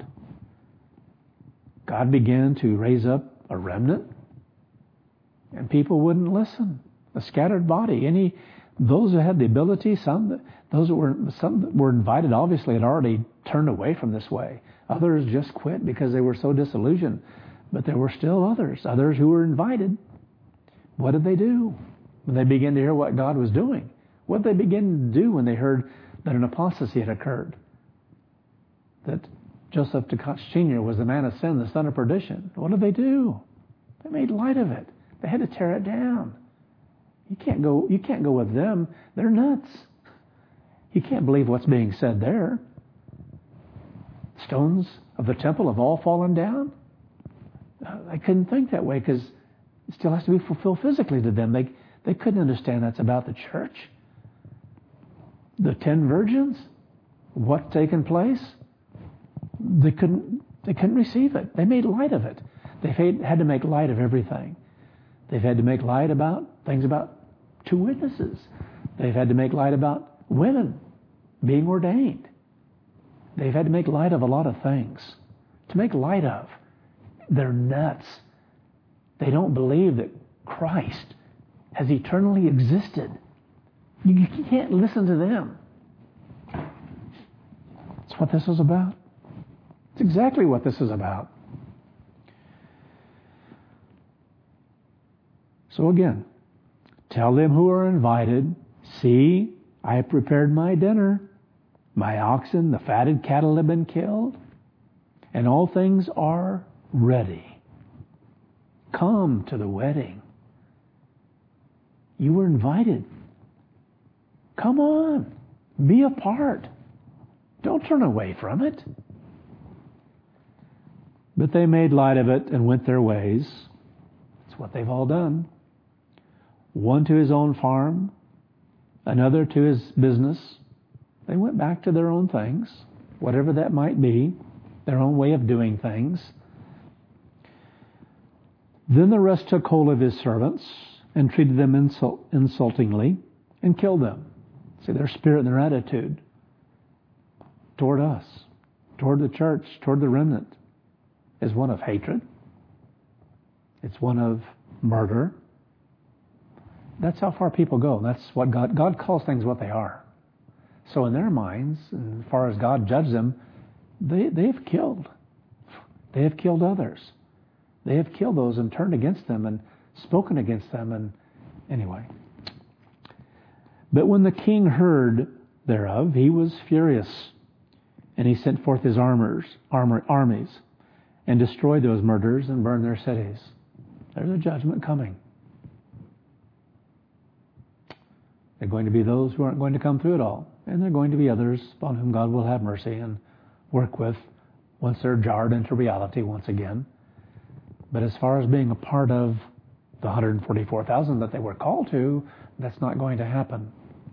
God began to raise up a remnant, and people wouldn't listen. A scattered body. Those who had the ability, some that were invited, obviously had already turned away from this way. Others just quit because they were so disillusioned. But there were still others who were invited. What did they do when they began to hear what God was doing? What did they begin to do when they heard that an apostasy had occurred? That Joseph Tkach Sr. was the man of sin, the son of perdition. What did they do? They made light of it. They had to tear it down. You can't go with them. They're nuts. You can't believe what's being said there. Stones of the temple have all fallen down. I couldn't think that way because it still has to be fulfilled physically to them. They couldn't understand that's about the church. The 10 virgins, what's taken place? They couldn't receive it. They made light of it. They had to make light of everything. They've had to make light about things about 2 witnesses. They've had to make light about women being ordained. They've had to make light of a lot of things. To make light of. They're nuts. They don't believe that Christ has eternally existed. You can't listen to them. That's what this is about. It's exactly what this is about. So again, tell them who are invited, see, I have prepared my dinner. My oxen, the fatted cattle have been killed, and all things are ready. Come to the wedding. You were invited. Come on. Be a part. Don't turn away from it. But they made light of it and went their ways. That's what they've all done. One to his own farm, another to his business. They went back to their own things, whatever that might be, their own way of doing things. Then the rest took hold of his servants and treated them insultingly and killed them. See, their spirit and their attitude toward us, toward the church, toward the remnant, is one of hatred. It's one of murder. That's how far people go. That's what God calls things what they are. So in their minds, as far as God judged them, they've killed. They have killed others. They have killed those and turned against them and spoken against them. And anyway. But when the king heard thereof, he was furious, and he sent forth his armies, and destroyed those murderers and burned their cities. There's a judgment coming. There are going to be those who aren't going to come through it all, and there are going to be others upon whom God will have mercy and work with once they're jarred into reality once again. But as far as being a part of the 144,000 that they were called to, that's not going to happen.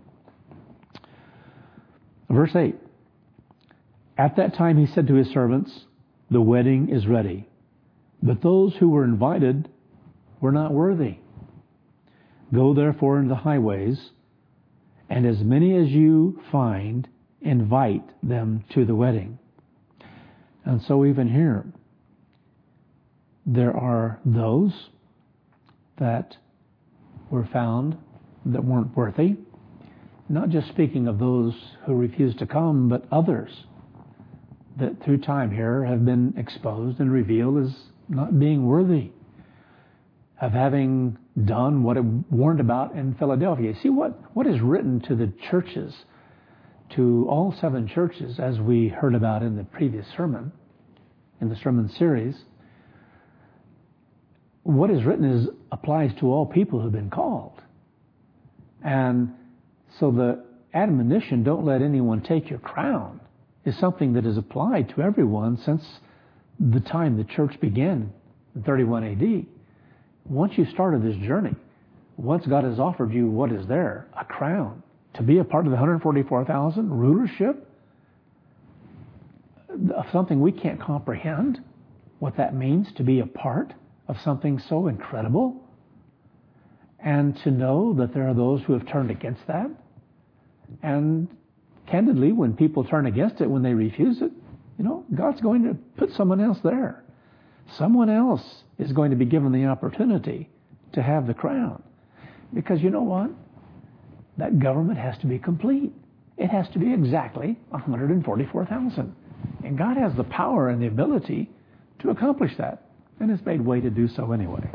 Verse 8. At that time he said to his servants, the wedding is ready, but those who were invited were not worthy. Go therefore into the highways, and as many as you find, invite them to the wedding. And so even here, there are those that were found that weren't worthy. Not just speaking of those who refused to come, but others that through time here have been exposed and revealed as not being worthy of having done what it warned about in Philadelphia. See what is written to the churches, to all 7 churches, as we heard about in the previous sermon, in the sermon series. what is written applies to all people who've been called. And so the admonition, don't let anyone take your crown, is something that is applied to everyone since the time the church began in 31 AD. Once you started this journey, once God has offered you what is there, a crown, to be a part of the 144,000, rulership of something we can't comprehend, what that means to be a part of something so incredible, and to know that there are those who have turned against that. And candidly, when people turn against it, when they refuse it, God's going to put someone else there. Someone else is going to be given the opportunity to have the crown. Because you know what? That government has to be complete. It has to be exactly 144,000. And God has the power and the ability to accomplish that. And has made way to do so anyway.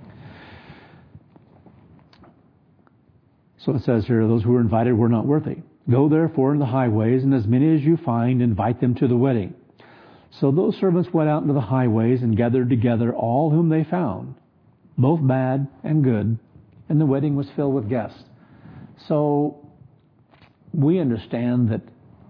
So it says here, those who were invited were not worthy. Go therefore in the highways, and as many as you find, invite them to the wedding. So those servants went out into the highways and gathered together all whom they found, both bad and good, and the wedding was filled with guests. So we understand that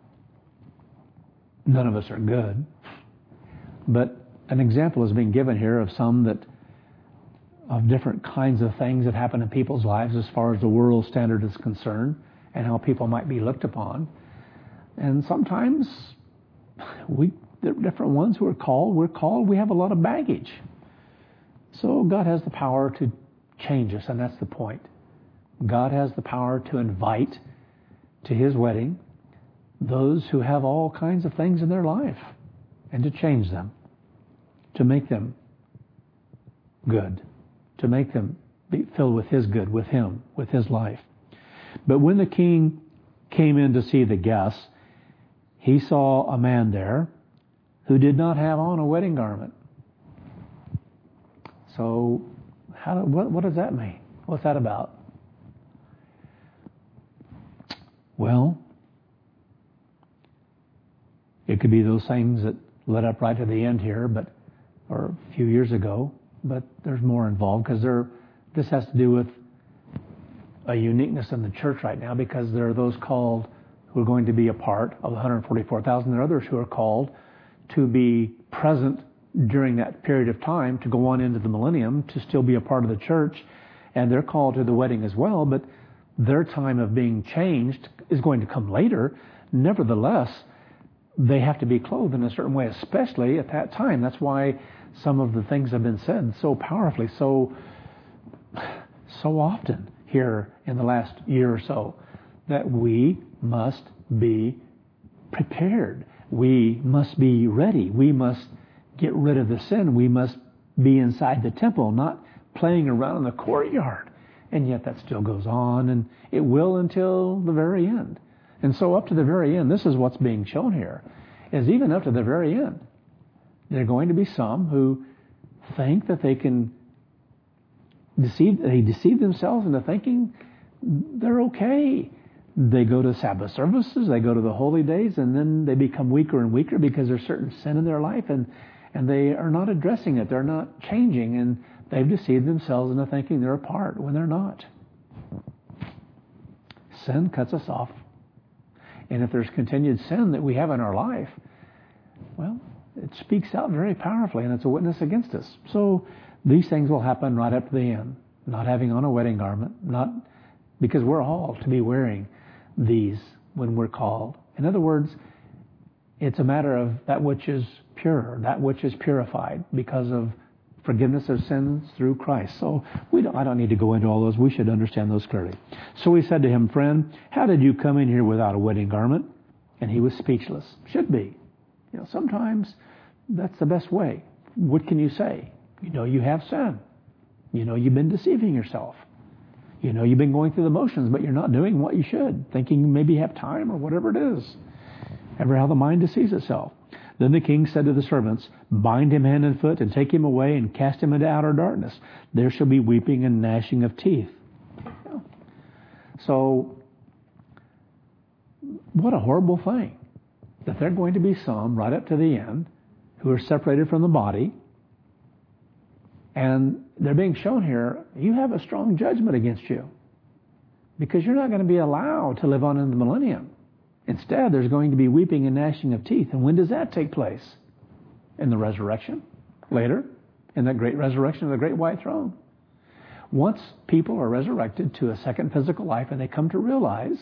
none of us are good, but an example is being given here of of different kinds of things that happen in people's lives as far as the world standard is concerned and how people might be looked upon. And sometimes the different ones who are called, we have a lot of baggage. So God has the power to change us, and that's the point. God has the power to invite to His wedding those who have all kinds of things in their life and to change them, to make them good, to make them be filled with His good, with Him, with His life. But when the king came in to see the guests, he saw a man there who did not have on a wedding garment. So what does that mean? What's that about? Well, it could be those things that led up right to the end here, or a few years ago, but there's more involved because this has to do with a uniqueness in the church right now, because there are those called who are going to be a part of the 144,000. There are others who are called to be present during that period of time to go on into the millennium to still be a part of the church, and they're called to the wedding as well, but their time of being changed is going to come later. Nevertheless, they have to be clothed in a certain way, especially at that time. That's why some of the things have been said so powerfully, so often here in the last year or so, that we must be prepared. We must be ready. We must get rid of the sin. We must be inside the temple, not playing around in the courtyard. And yet that still goes on, and it will until the very end. And so up to the very end, this is what's being shown here, is even up to the very end, there are going to be some who think that they can deceive themselves into thinking they're okay. They go to Sabbath services, they go to the holy days, and then they become weaker and weaker because there's certain sin in their life, and they are not addressing it. They're not changing, and they've deceived themselves into thinking they're apart when they're not. Sin cuts us off. And if there's continued sin that we have in our life, well, it speaks out very powerfully, and it's a witness against us. So these things will happen right up to the end. Not having on a wedding garment, not because we're all to be wearing these when we're called. In other words, it's a matter of that which is pure, that which is purified because of forgiveness of sins through Christ. So I don't need to go into all those. We should understand those clearly. So he said to him, "Friend, how did you come in here without a wedding garment?" And he was speechless. Should be. Sometimes that's the best way. What can you say? You have sin. You've been deceiving yourself. You've been going through the motions, but you're not doing what you should, thinking you maybe have time or whatever it is. Ever how the mind deceives itself. Then the king said to the servants, "Bind him hand and foot and take him away and cast him into outer darkness. There shall be weeping and gnashing of teeth." So, what a horrible thing that there are going to be some right up to the end who are separated from the body And they're being shown here, you have a strong judgment against you because you're not going to be allowed to live on in the millennium. Instead, there's going to be weeping and gnashing of teeth. And when does that take place? In the resurrection. Later, in that great resurrection of the great white throne. Once people are resurrected to a second physical life and they come to realize,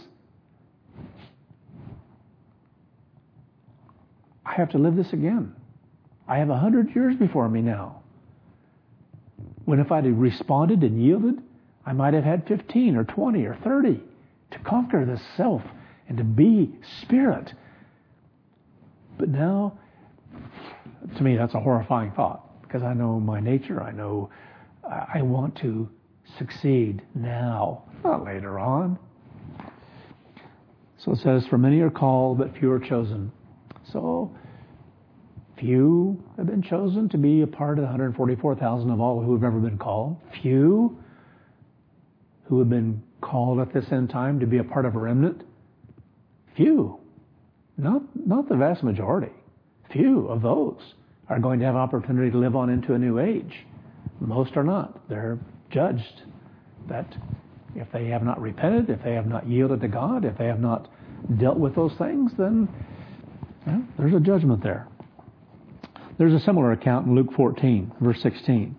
I have to live this again. I have 100 years before me now. When if I'd responded and yielded, I might have had 15 or 20 or 30 to conquer this self and to be spirit. But now, to me, that's a horrifying thought because I know my nature. I know I want to succeed now, not later on. So it says, for many are called, but few are chosen. So few have been chosen to be a part of the 144,000 of all who have ever been called. Few who have been called at this end time to be a part of a remnant. Few, not the vast majority. Few of those are going to have opportunity to live on into a new age. Most are not. They're judged that if they have not repented, if they have not yielded to God, if they have not dealt with those things, then there's a judgment there. There's a similar account in Luke 14, verse 16.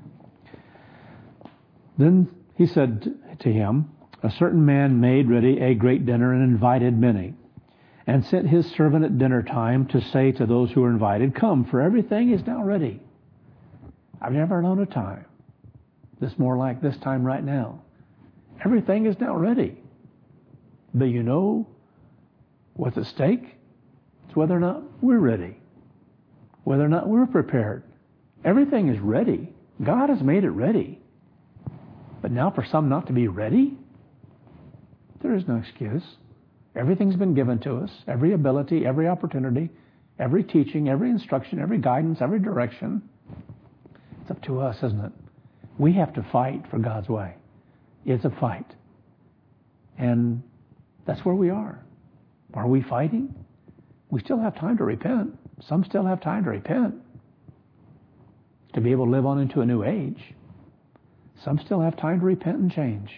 Then he said to him, a certain man made ready a great dinner and invited many, and sent his servant at dinner time to say to those who were invited, come, for everything is now ready. I've never known a time that's more like this time right now. Everything is now ready. But you know what's at stake? It's whether or not we're ready. Whether or not we're prepared. Everything is ready. God has made it ready. But now for some not to be ready, there is no excuse. Everything's been given to us. Every ability, every opportunity, every teaching, every instruction, every guidance, every direction. It's up to us, isn't it? We have to fight for God's way. It's a fight. And that's where we are. Are we fighting? We still have time to repent. Some still have time to repent to be able to live on into a new age. Some still have time to repent and change.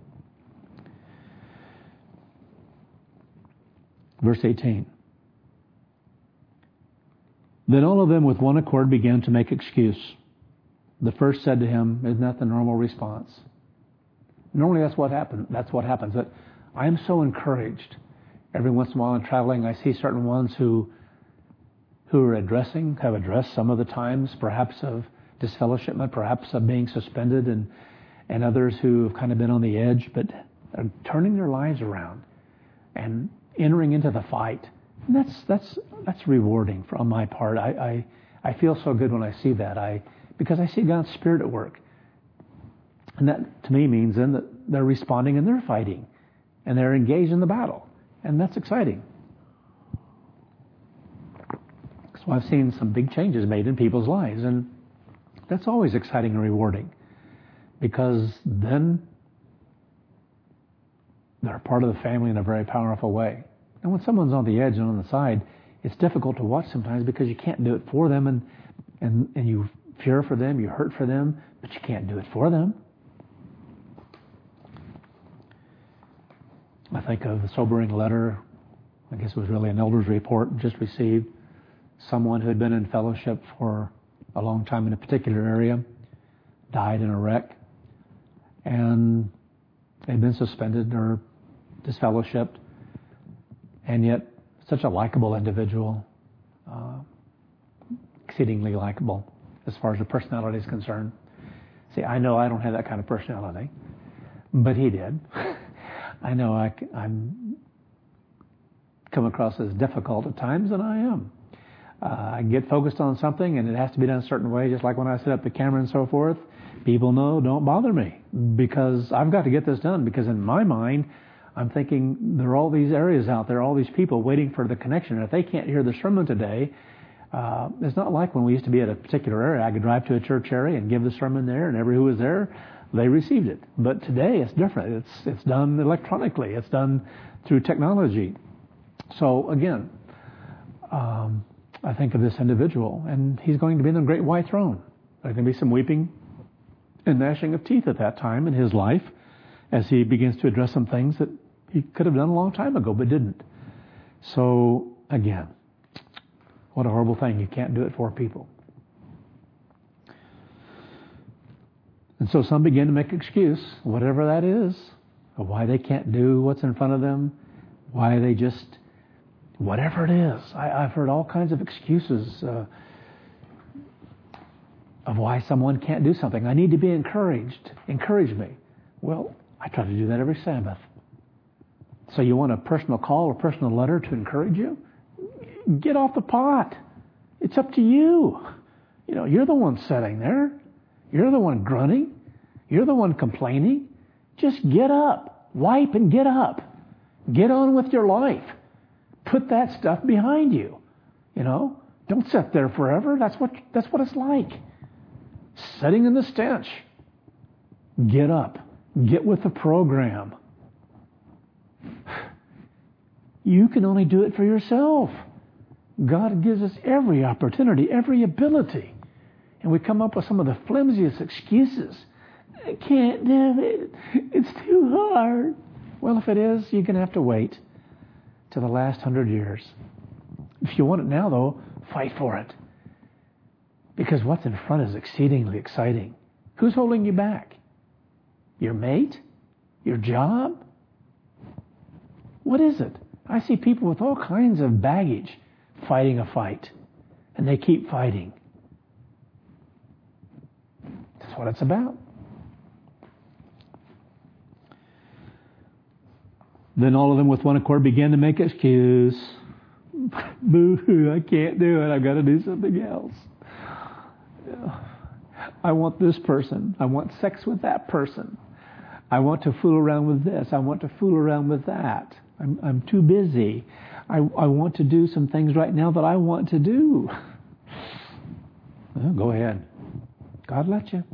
Verse 18. Then all of them with one accord began to make excuse. The first said to him, isn't that the normal response? Normally that's what happens. But I am so encouraged. Every once in a while in traveling, I see certain ones who are have addressed some of the times, perhaps of disfellowshipment, perhaps of being suspended, and others who have kind of been on the edge, but are turning their lives around and entering into the fight. And that's rewarding on my part. I feel so good when I see that. Because I see God's Spirit at work. And that to me means then that they're responding and they're fighting. And they're engaged in the battle. And that's exciting. So I've seen some big changes made in people's lives. And that's always exciting and rewarding. Because then they're part of the family in a very powerful way. And when someone's on the edge and on the side, it's difficult to watch sometimes because you can't do it for them and you fear for them, you hurt for them, but you can't do it for them. I think of a sobering letter, I guess it was really an elder's report just received. Someone who had been in fellowship for a long time in a particular area died in a wreck, and they'd been suspended or disfellowshipped, and yet such a likable individual, exceedingly likable as far as her personality is concerned. See, I know I don't have that kind of personality, but he did. I know I'm come across as difficult at times, and I am. I get focused on something, and it has to be done a certain way, just like when I set up the camera and so forth. People know, don't bother me, because I've got to get this done, because in my mind, I'm thinking there are all these areas out there, all these people waiting for the connection. And if they can't hear the sermon today, it's not like when we used to be at a particular area. I could drive to a church area and give the sermon there, and everyone who was there, they received it. But today it's different. It's done electronically. It's done through technology. So again, I think of this individual, and he's going to be in the great white throne. There's going to be some weeping and gnashing of teeth at that time in his life as he begins to address some things that he could have done a long time ago but didn't. So, again, what a horrible thing. You can't do it for people. And so some begin to make excuse, whatever that is, of why they can't do what's in front of them, why they just, whatever it is. I've heard all kinds of excuses of why someone can't do something. I need to be encouraged. Encourage me. Well, I try to do that every Sabbath. So you want a personal call or personal letter to encourage you? Get off the pot. It's up to you. You know, you're the one sitting there. You're the one grunting. You're the one complaining. Just get up. Wipe and get up. Get on with your life. Put that stuff behind you. You know, don't sit there forever. That's what it's like. Sitting in the stench. Get up. Get with the program. You can only do it for yourself. God gives us every opportunity, every ability. And we come up with some of the flimsiest excuses. I can't do it. It's too hard. Well, if it is, you're going to have to wait to the last 100 years. If you want it now, though, fight for it. Because what's in front is exceedingly exciting. Who's holding you back? Your mate? Your job? What is it? I see people with all kinds of baggage fighting a fight. And they keep fighting. That's what it's about. Then all of them with one accord began to make excuse. Boo-hoo, I can't do it. I've got to do something else. I want this person. I want sex with that person. I want to fool around with this. I want to fool around with that. I'm too busy. I want to do some things right now that I want to do. Well, go ahead. God let you.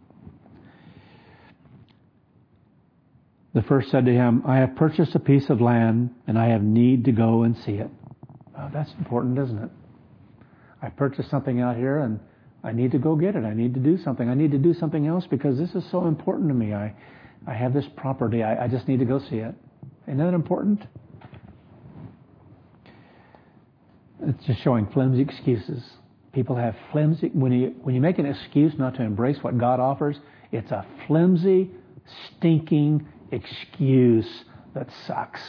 The first said to him, I have purchased a piece of land, and I have need to go and see it. Oh, that's important, isn't it? I purchased something out here, and I need to go get it. I need to do something. I need to do something else because this is so important to me. I have this property. I just need to go see it. Isn't that important? It's just showing flimsy excuses. People have flimsy... When you make an excuse not to embrace what God offers, it's a flimsy, stinking excuse that sucks.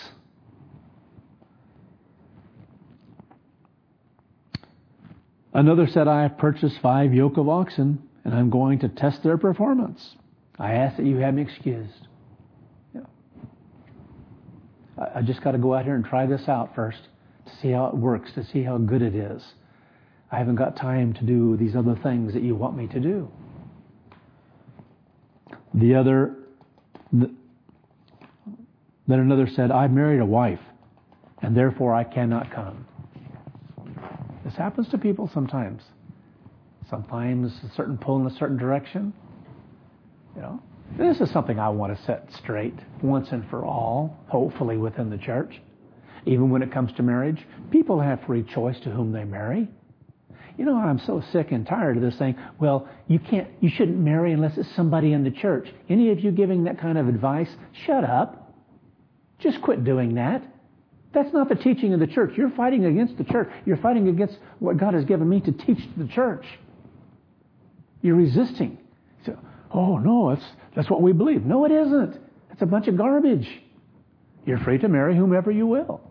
Another said, I have purchased 5 yoke of oxen, and I'm going to test their performance. I ask that you have me excused. Yeah. I just got to go out here and try this out first to see how it works, to see how good it is. I haven't got time to do these other things that you want me to do. Then another said, I've married a wife, and therefore I cannot come. This happens to people sometimes. Sometimes a certain pull in a certain direction. You know, this is something I want to set straight once and for all, hopefully within the church. Even when it comes to marriage, people have free choice to whom they marry. You know, I'm so sick and tired of this saying, well, you shouldn't marry unless it's somebody in the church. Any of you giving that kind of advice, shut up. Just quit doing that. That's not the teaching of the church. You're fighting against the church. You're fighting against what God has given me to teach the church. You're resisting. So, oh, no, that's what we believe. No, it isn't. It's a bunch of garbage. You're free to marry whomever you will.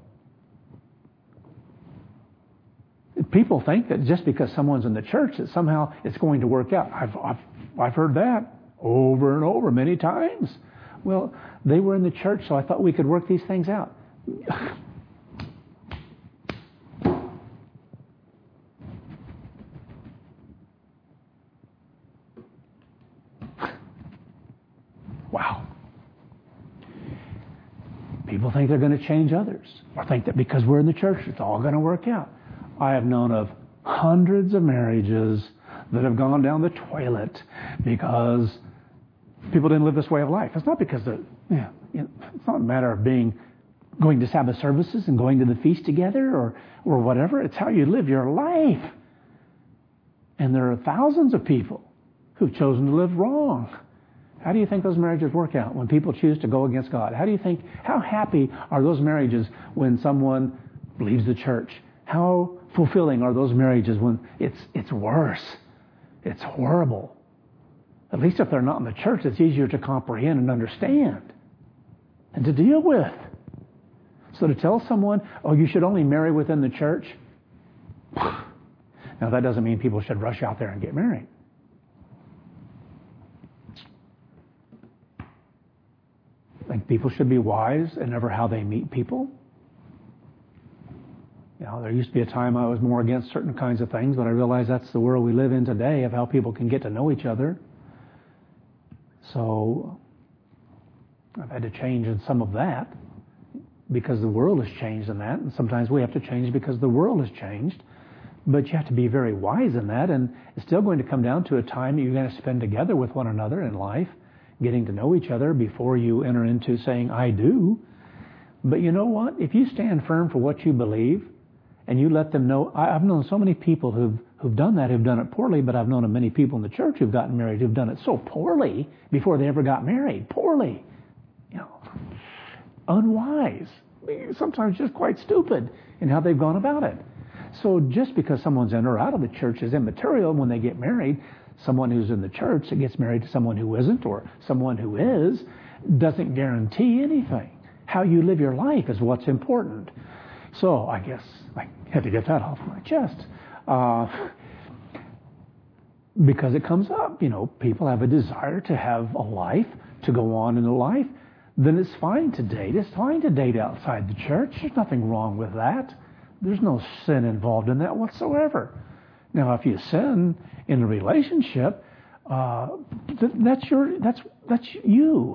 People think that just because someone's in the church that somehow it's going to work out. I've heard that over and over many times. Well, they were in the church, so I thought we could work these things out. Wow. People think they're going to change others, or think that because we're in the church, it's all going to work out. I have known of hundreds of marriages that have gone down the toilet because people didn't live this way of life. It's not because it's not a matter of going to Sabbath services and going to the feast together or whatever. It's how you live your life. And there are thousands of people who've chosen to live wrong. How do you think those marriages work out when people choose to go against God? How happy are those marriages when someone leaves the church? How fulfilling are those marriages when it's worse? It's horrible. At least if they're not in the church, it's easier to comprehend and understand and to deal with. So to tell someone, oh, you should only marry within the church, now that doesn't mean people should rush out there and get married. I think people should be wise in ever how they meet people. You know, there used to be a time I was more against certain kinds of things, but I realize that's the world we live in today of how people can get to know each other. So I've had to change in some of that because the world has changed in that, and sometimes we have to change because the world has changed. But you have to be very wise in that, and it's still going to come down to a time you're going to spend together with one another in life, getting to know each other before you enter into saying, I do. But you know what? If you stand firm for what you believe, and you let them know, I've known so many people who've done that, who've done it poorly, but I've known of many people in the church who've gotten married who've done it so poorly before they ever got married. Poorly. You know, unwise. Sometimes just quite stupid in how they've gone about it. So just because someone's in or out of the church is immaterial when they get married. Someone who's in the church that gets married to someone who isn't, or someone who is, doesn't guarantee anything. How you live your life is what's important. So I guess I had to get that off my chest. Because it comes up, you know, people have a desire to have a life, to go on in a life. Then it's fine to date. It's fine to date outside the church. There's nothing wrong with that. There's no sin involved in that whatsoever. Now, if you sin in a relationship, that's you.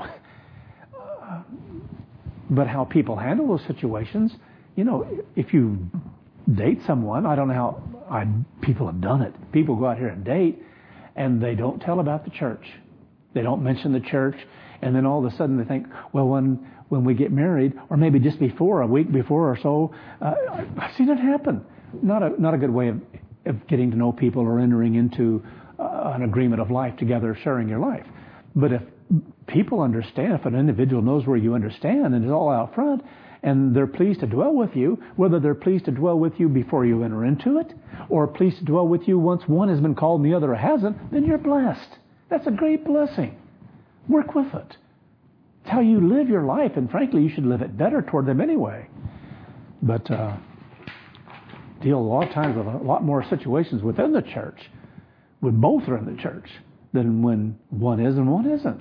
But how people handle those situations, you know, if you date someone, I don't know how people have done it. People go out here and date, and they don't tell about the church. They don't mention the church, and then all of a sudden they think, well, when we get married, or maybe just before, a week before or so, I've seen it happen. Not a good way of getting to know people or entering into an agreement of life together, sharing your life. But if people understand, if an individual knows where you understand and is all out front, and they're pleased to dwell with you, whether they're pleased to dwell with you before you enter into it, or pleased to dwell with you once one has been called and the other hasn't, then you're blessed. That's a great blessing. Work with it. It's how you live your life, and frankly, you should live it better toward them anyway. But deal a lot of times with a lot more situations within the church, when both are in the church, than when one is and one isn't.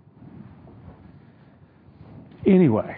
Anyway,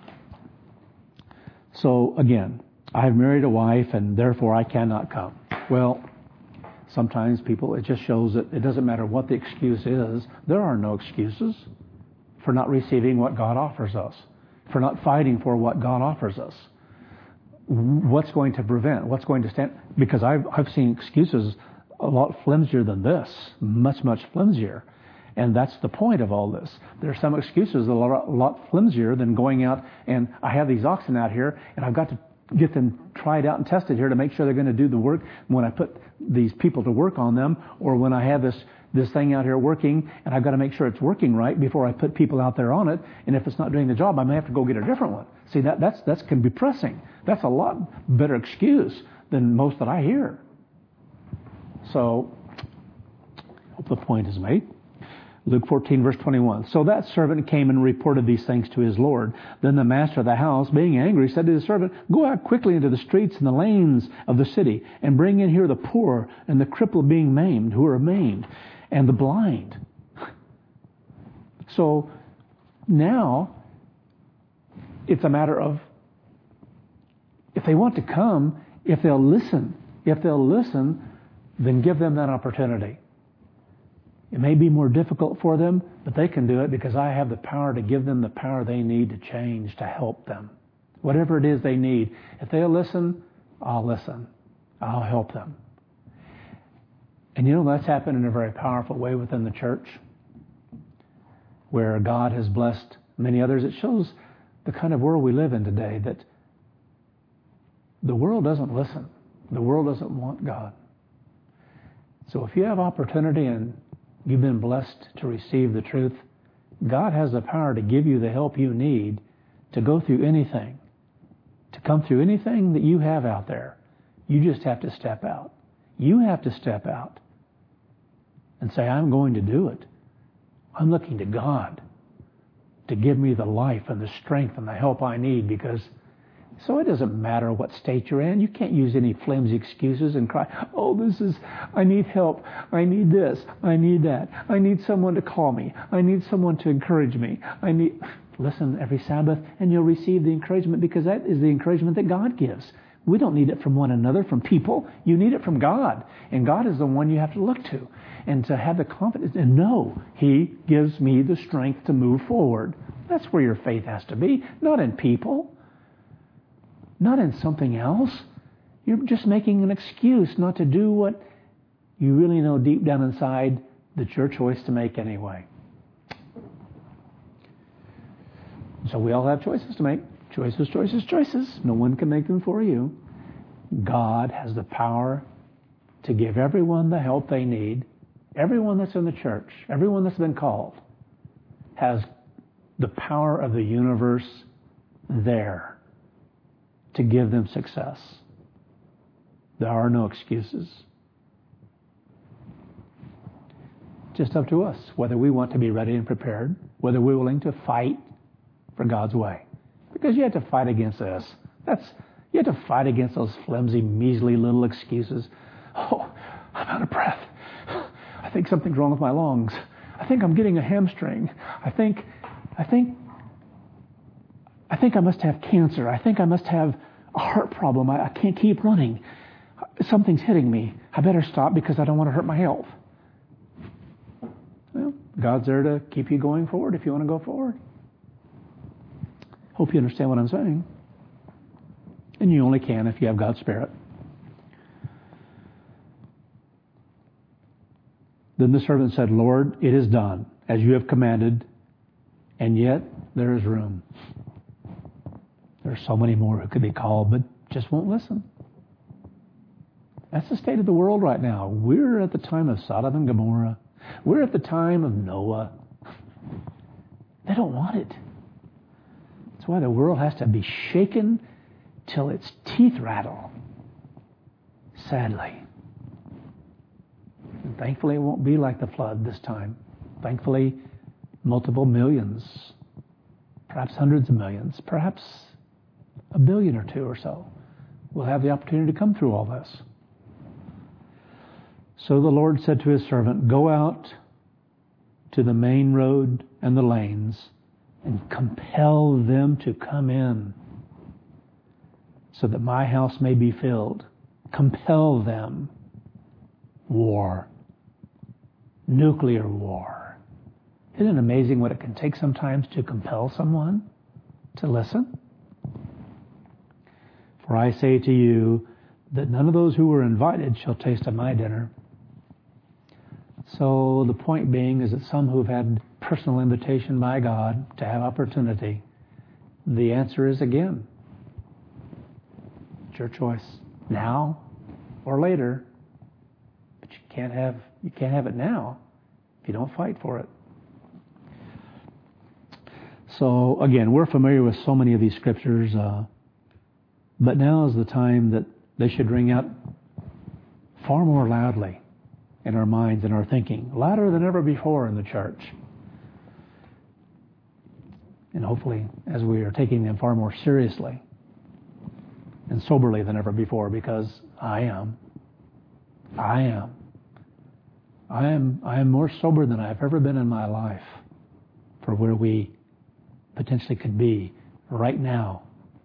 so again, I've married a wife and therefore I cannot come. Well, sometimes people, it just shows that it doesn't matter what the excuse is. There are no excuses for not receiving what God offers us, for not fighting for what God offers us. What's going to prevent? What's going to stand? Because I've seen excuses a lot flimsier than this, much, much flimsier. And that's the point of all this. There are some excuses a lot flimsier than going out and I have these oxen out here and I've got to get them tried out and tested here to make sure they're going to do the work when I put these people to work on them, or when I have this thing out here working and I've got to make sure it's working right before I put people out there on it. And if it's not doing the job, I may have to go get a different one. See, that's can be pressing. That's a lot better excuse than most that I hear. So, I hope the point is made. Luke 14, verse 21. So that servant came and reported these things to his Lord. Then the master of the house, being angry, said to the servant, go out quickly into the streets and the lanes of the city, and bring in here the poor and the crippled being maimed, who are maimed, and the blind. So now it's a matter of, if they want to come, if they'll listen, then give them that opportunity. It may be more difficult for them, but they can do it because I have the power to give them the power they need to change, to help them. Whatever it is they need. If they'll listen, I'll listen. I'll help them. And you know, that's happened in a very powerful way within the church, where God has blessed many others. It shows the kind of world we live in today, that the world doesn't listen. The world doesn't want God. So if you have opportunity and you've been blessed to receive the truth. God has the power to give you the help you need to go through anything, to come through anything that you have out there. You just have to step out. You have to step out and say, I'm going to do it. I'm looking to God to give me the life and the strength and the help I need, because so it doesn't matter what state you're in. You can't use any flimsy excuses and cry, I need help. I need this. I need that. I need someone to call me. I need someone to encourage me. Listen every Sabbath and you'll receive the encouragement, because that is the encouragement that God gives. We don't need it from one another, from people. You need it from God. And God is the one you have to look to. And to have the confidence and know He gives me the strength to move forward. That's where your faith has to be. Not in people. Not in something else. You're just making an excuse not to do what you really know deep down inside that's your choice to make anyway. So we all have choices to make. Choices, choices, choices. No one can make them for you. God has the power to give everyone the help they need. Everyone that's in the church, everyone that's been called, has the power of the universe there to give them success. There are no excuses. Just up to us whether we want to be ready and prepared, whether we're willing to fight for God's way. Because you have to fight against this. You have to fight against those flimsy, measly little excuses. Oh, I'm out of breath. I think something's wrong with my lungs. I think I'm getting a hamstring. I think I must have cancer. I think I must have a heart problem. I can't keep running. Something's hitting me. I better stop because I don't want to hurt my health. Well, God's there to keep you going forward if you want to go forward. Hope you understand what I'm saying. And you only can if you have God's Spirit. Then the servant said, Lord, it is done, as you have commanded, and yet there is room. There are so many more who could be called, but just won't listen. That's the state of the world right now. We're at the time of Sodom and Gomorrah. We're at the time of Noah. They don't want it. That's why the world has to be shaken till its teeth rattle. Sadly. And thankfully, it won't be like the flood this time. Thankfully, multiple millions, perhaps hundreds of millions, perhaps a billion or two or so will have the opportunity to come through all this. So the Lord said to His servant, go out to the main road and the lanes and compel them to come in so that my house may be filled. Compel them. War. Nuclear war. Isn't it amazing what it can take sometimes to compel someone to listen? For I say to you that none of those who were invited shall taste of my dinner. So the point being is that some who have had personal invitation by God to have opportunity, the answer is again, it's your choice, now or later. But you can't have it now if you don't fight for it. So again, we're familiar with so many of these scriptures, but now is the time that they should ring out far more loudly in our minds and our thinking, louder than ever before in the church. And hopefully, as we are taking them far more seriously and soberly than ever before, because I am more sober than I've ever been in my life for where we potentially could be right now,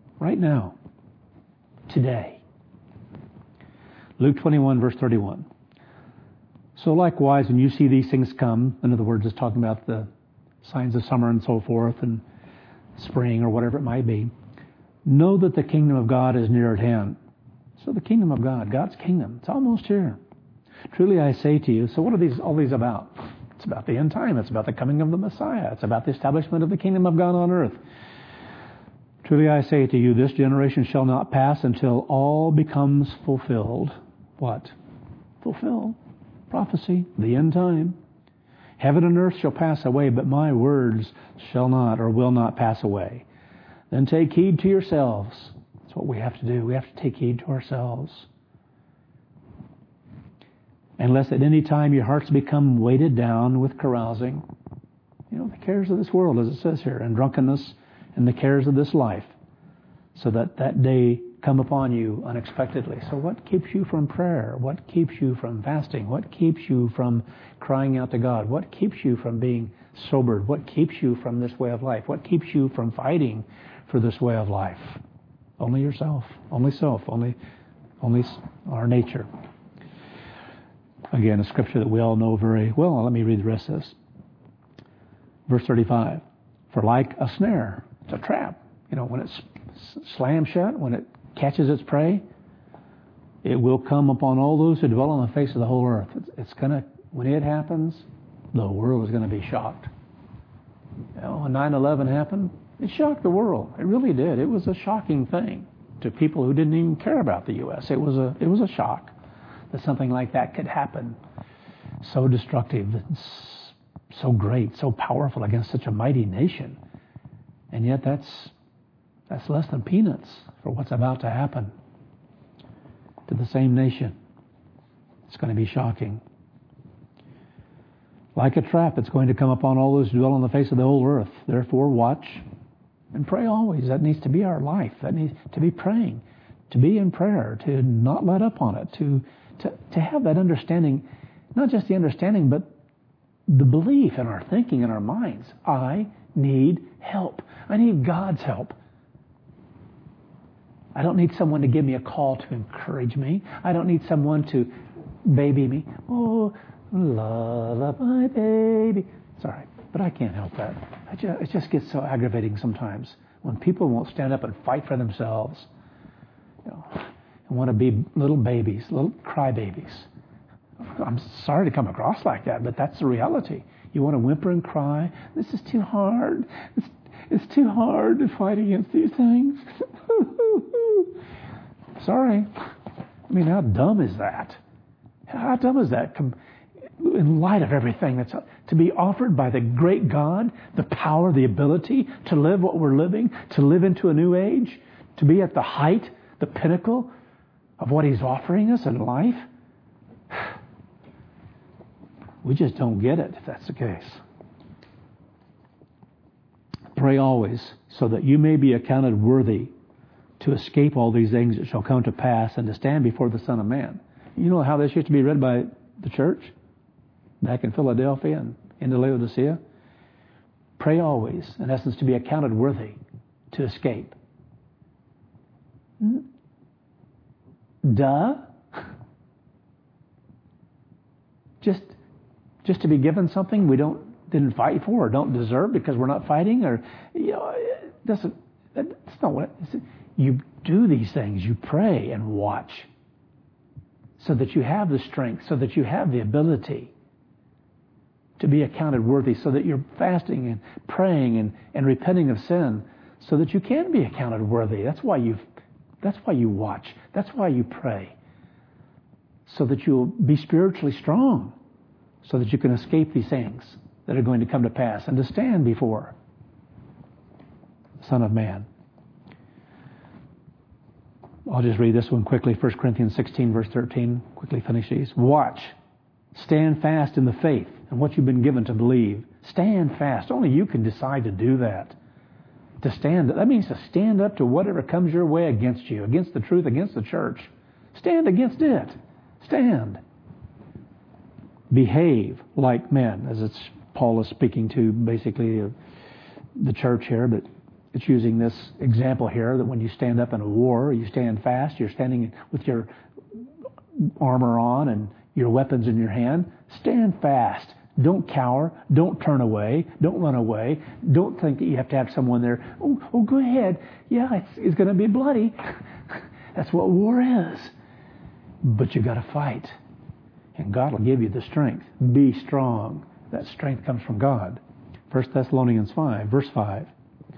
today. Luke 21, verse 31. So likewise, when you see these things come, in other words, it's talking about the signs of summer and so forth, and spring or whatever it might be, know that the kingdom of God is near at hand. So the kingdom of God, God's kingdom, it's almost here. Truly I say to you, so what are all these about? It's about the end time. It's about the coming of the Messiah. It's about the establishment of the kingdom of God on earth. Truly I say to you, this generation shall not pass until all becomes fulfilled. What? Fulfilled. Prophecy, the end time. Heaven and earth shall pass away, but my words shall not or will not pass away. Then take heed to yourselves. That's what we have to do. We have to take heed to ourselves. Unless at any time your hearts become weighted down with carousing, the cares of this world, as it says here, and drunkenness and the cares of this life, so that day come upon you unexpectedly. So what keeps you from prayer? What keeps you from fasting? What keeps you from crying out to God? What keeps you from being sobered? What keeps you from this way of life? What keeps you from fighting for this way of life? Only yourself. Only self. Only our nature. Again, a scripture that we all know very well. Let me read the rest of this. Verse 35. For like a snare, it's a trap. When it's slammed shut, when it catches its prey, it will come upon all those who dwell on the face of the whole earth. When it happens, the world is going to be shocked. When 9/11 happened, it shocked the world. It really did. It was a shocking thing to people who didn't even care about the U.S. It was a shock that something like that could happen. So destructive, so great, so powerful against such a mighty nation. And yet that's less than peanuts for what's about to happen to the same nation. It's going to be shocking. Like a trap, it's going to come upon all those who dwell on the face of the whole earth. Therefore, watch and pray always. That needs to be our life. That needs to be praying, to be in prayer, to not let up on it, to have that understanding, not just the understanding, but the belief in our thinking, in our minds. I need help. I need God's help. I don't need someone to give me a call to encourage me. I don't need someone to baby me. Oh, lullaby baby. Sorry, but I can't help that. It just gets so aggravating sometimes when people won't stand up and fight for themselves. And want to be little babies, little crybabies. I'm sorry to come across like that, but that's the reality. You want to whimper and cry. This is too hard. It's too hard to fight against these things. Sorry. I mean, how dumb is that? How dumb is that in light of everything that's to be offered by the great God, the power, the ability to live what we're living, to live into a new age, to be at the height, the pinnacle of what He's offering us in life? We just don't get it if that's the case. Pray always so that you may be accounted worthy to escape all these things that shall come to pass and to stand before the Son of Man. You know how this used to be read by the church back in Philadelphia and into Laodicea? Pray always, in essence, to be accounted worthy to escape. Duh. Just to be given something we didn't fight for or don't deserve because we're not fighting, or that's not what it is. You do these things. You pray and watch so that you have the strength, so that you have the ability to be accounted worthy, so that you're fasting and praying and repenting of sin, so that you can be accounted worthy. That's why you watch. That's why you pray, so that you'll be spiritually strong, so that you can escape these things that are going to come to pass and to stand before the Son of Man. I'll just read this one quickly. 1 Corinthians 16, verse 13. Quickly finish these. Watch. Stand fast in the faith and what you've been given to believe. Stand fast. Only you can decide to do that. To stand. That means to stand up to whatever comes your way against you, against the truth, against the church. Stand against it. Stand. Behave like men, as Paul is speaking to basically the church here, but it's using this example here that when you stand up in a war, you stand fast. You're standing with your armor on and your weapons in your hand. Stand fast. Don't cower. Don't turn away. Don't run away. Don't think that you have to have someone there. Oh, go ahead. Yeah, it's going to be bloody. That's what war is. But you got to fight. And God will give you the strength. Be strong. That strength comes from God. 1 Thessalonians 5, verse 5.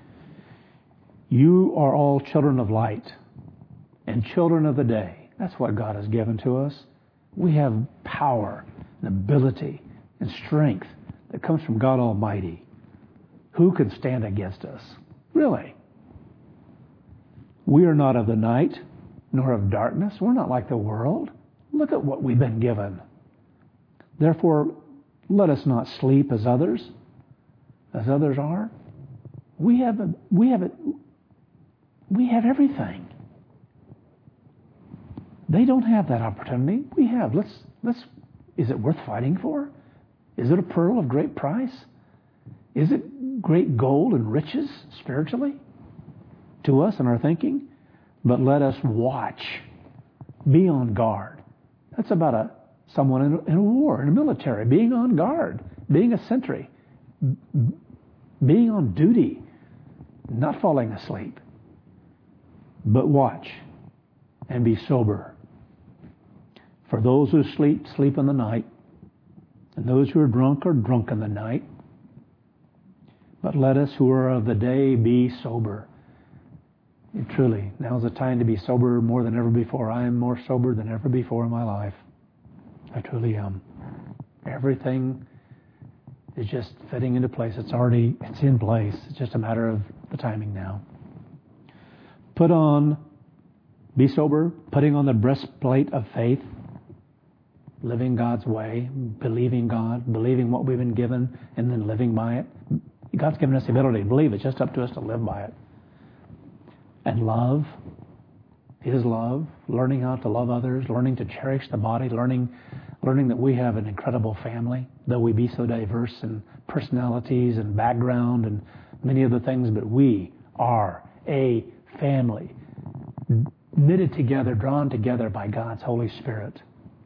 You are all children of light and children of the day. That's what God has given to us. We have power and ability and strength that comes from God Almighty. Who can stand against us? Really? We are not of the night, nor of darkness. We're not like the world. Look at what we've been given. Therefore, let us not sleep as others are. We have everything. They don't have that opportunity. We have. Is it worth fighting for? Is it a pearl of great price? Is it great gold and riches spiritually to us in our thinking? But let us watch. Be on guard. That's about someone in a war, in a military, being on guard, being a sentry, being on duty, not falling asleep. But watch and be sober. For those who sleep, sleep in the night, and those who are drunk in the night. But let us who are of the day be sober. And truly, now's the time to be sober more than ever before. I am more sober than ever before in my life. I truly am. Everything is just fitting into place. It's in place. It's just a matter of the timing now. Be sober, putting on the breastplate of faith, living God's way, believing God, believing what we've been given, and then living by it. God's given us the ability to believe. It's just up to us to live by it. And love, His love, learning how to love others, learning to cherish the body, learning that we have an incredible family, though we be so diverse in personalities and background and many other things, but we are a family, knitted together, drawn together by God's Holy Spirit.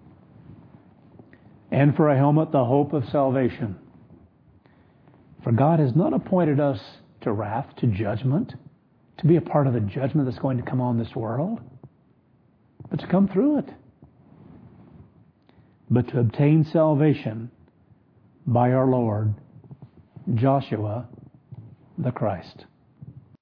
And for a helmet, the hope of salvation. For God has not appointed us to wrath, to judgment, to be a part of the judgment that's going to come on this world, but to come through it. But to obtain salvation by our Lord, Joshua the Christ.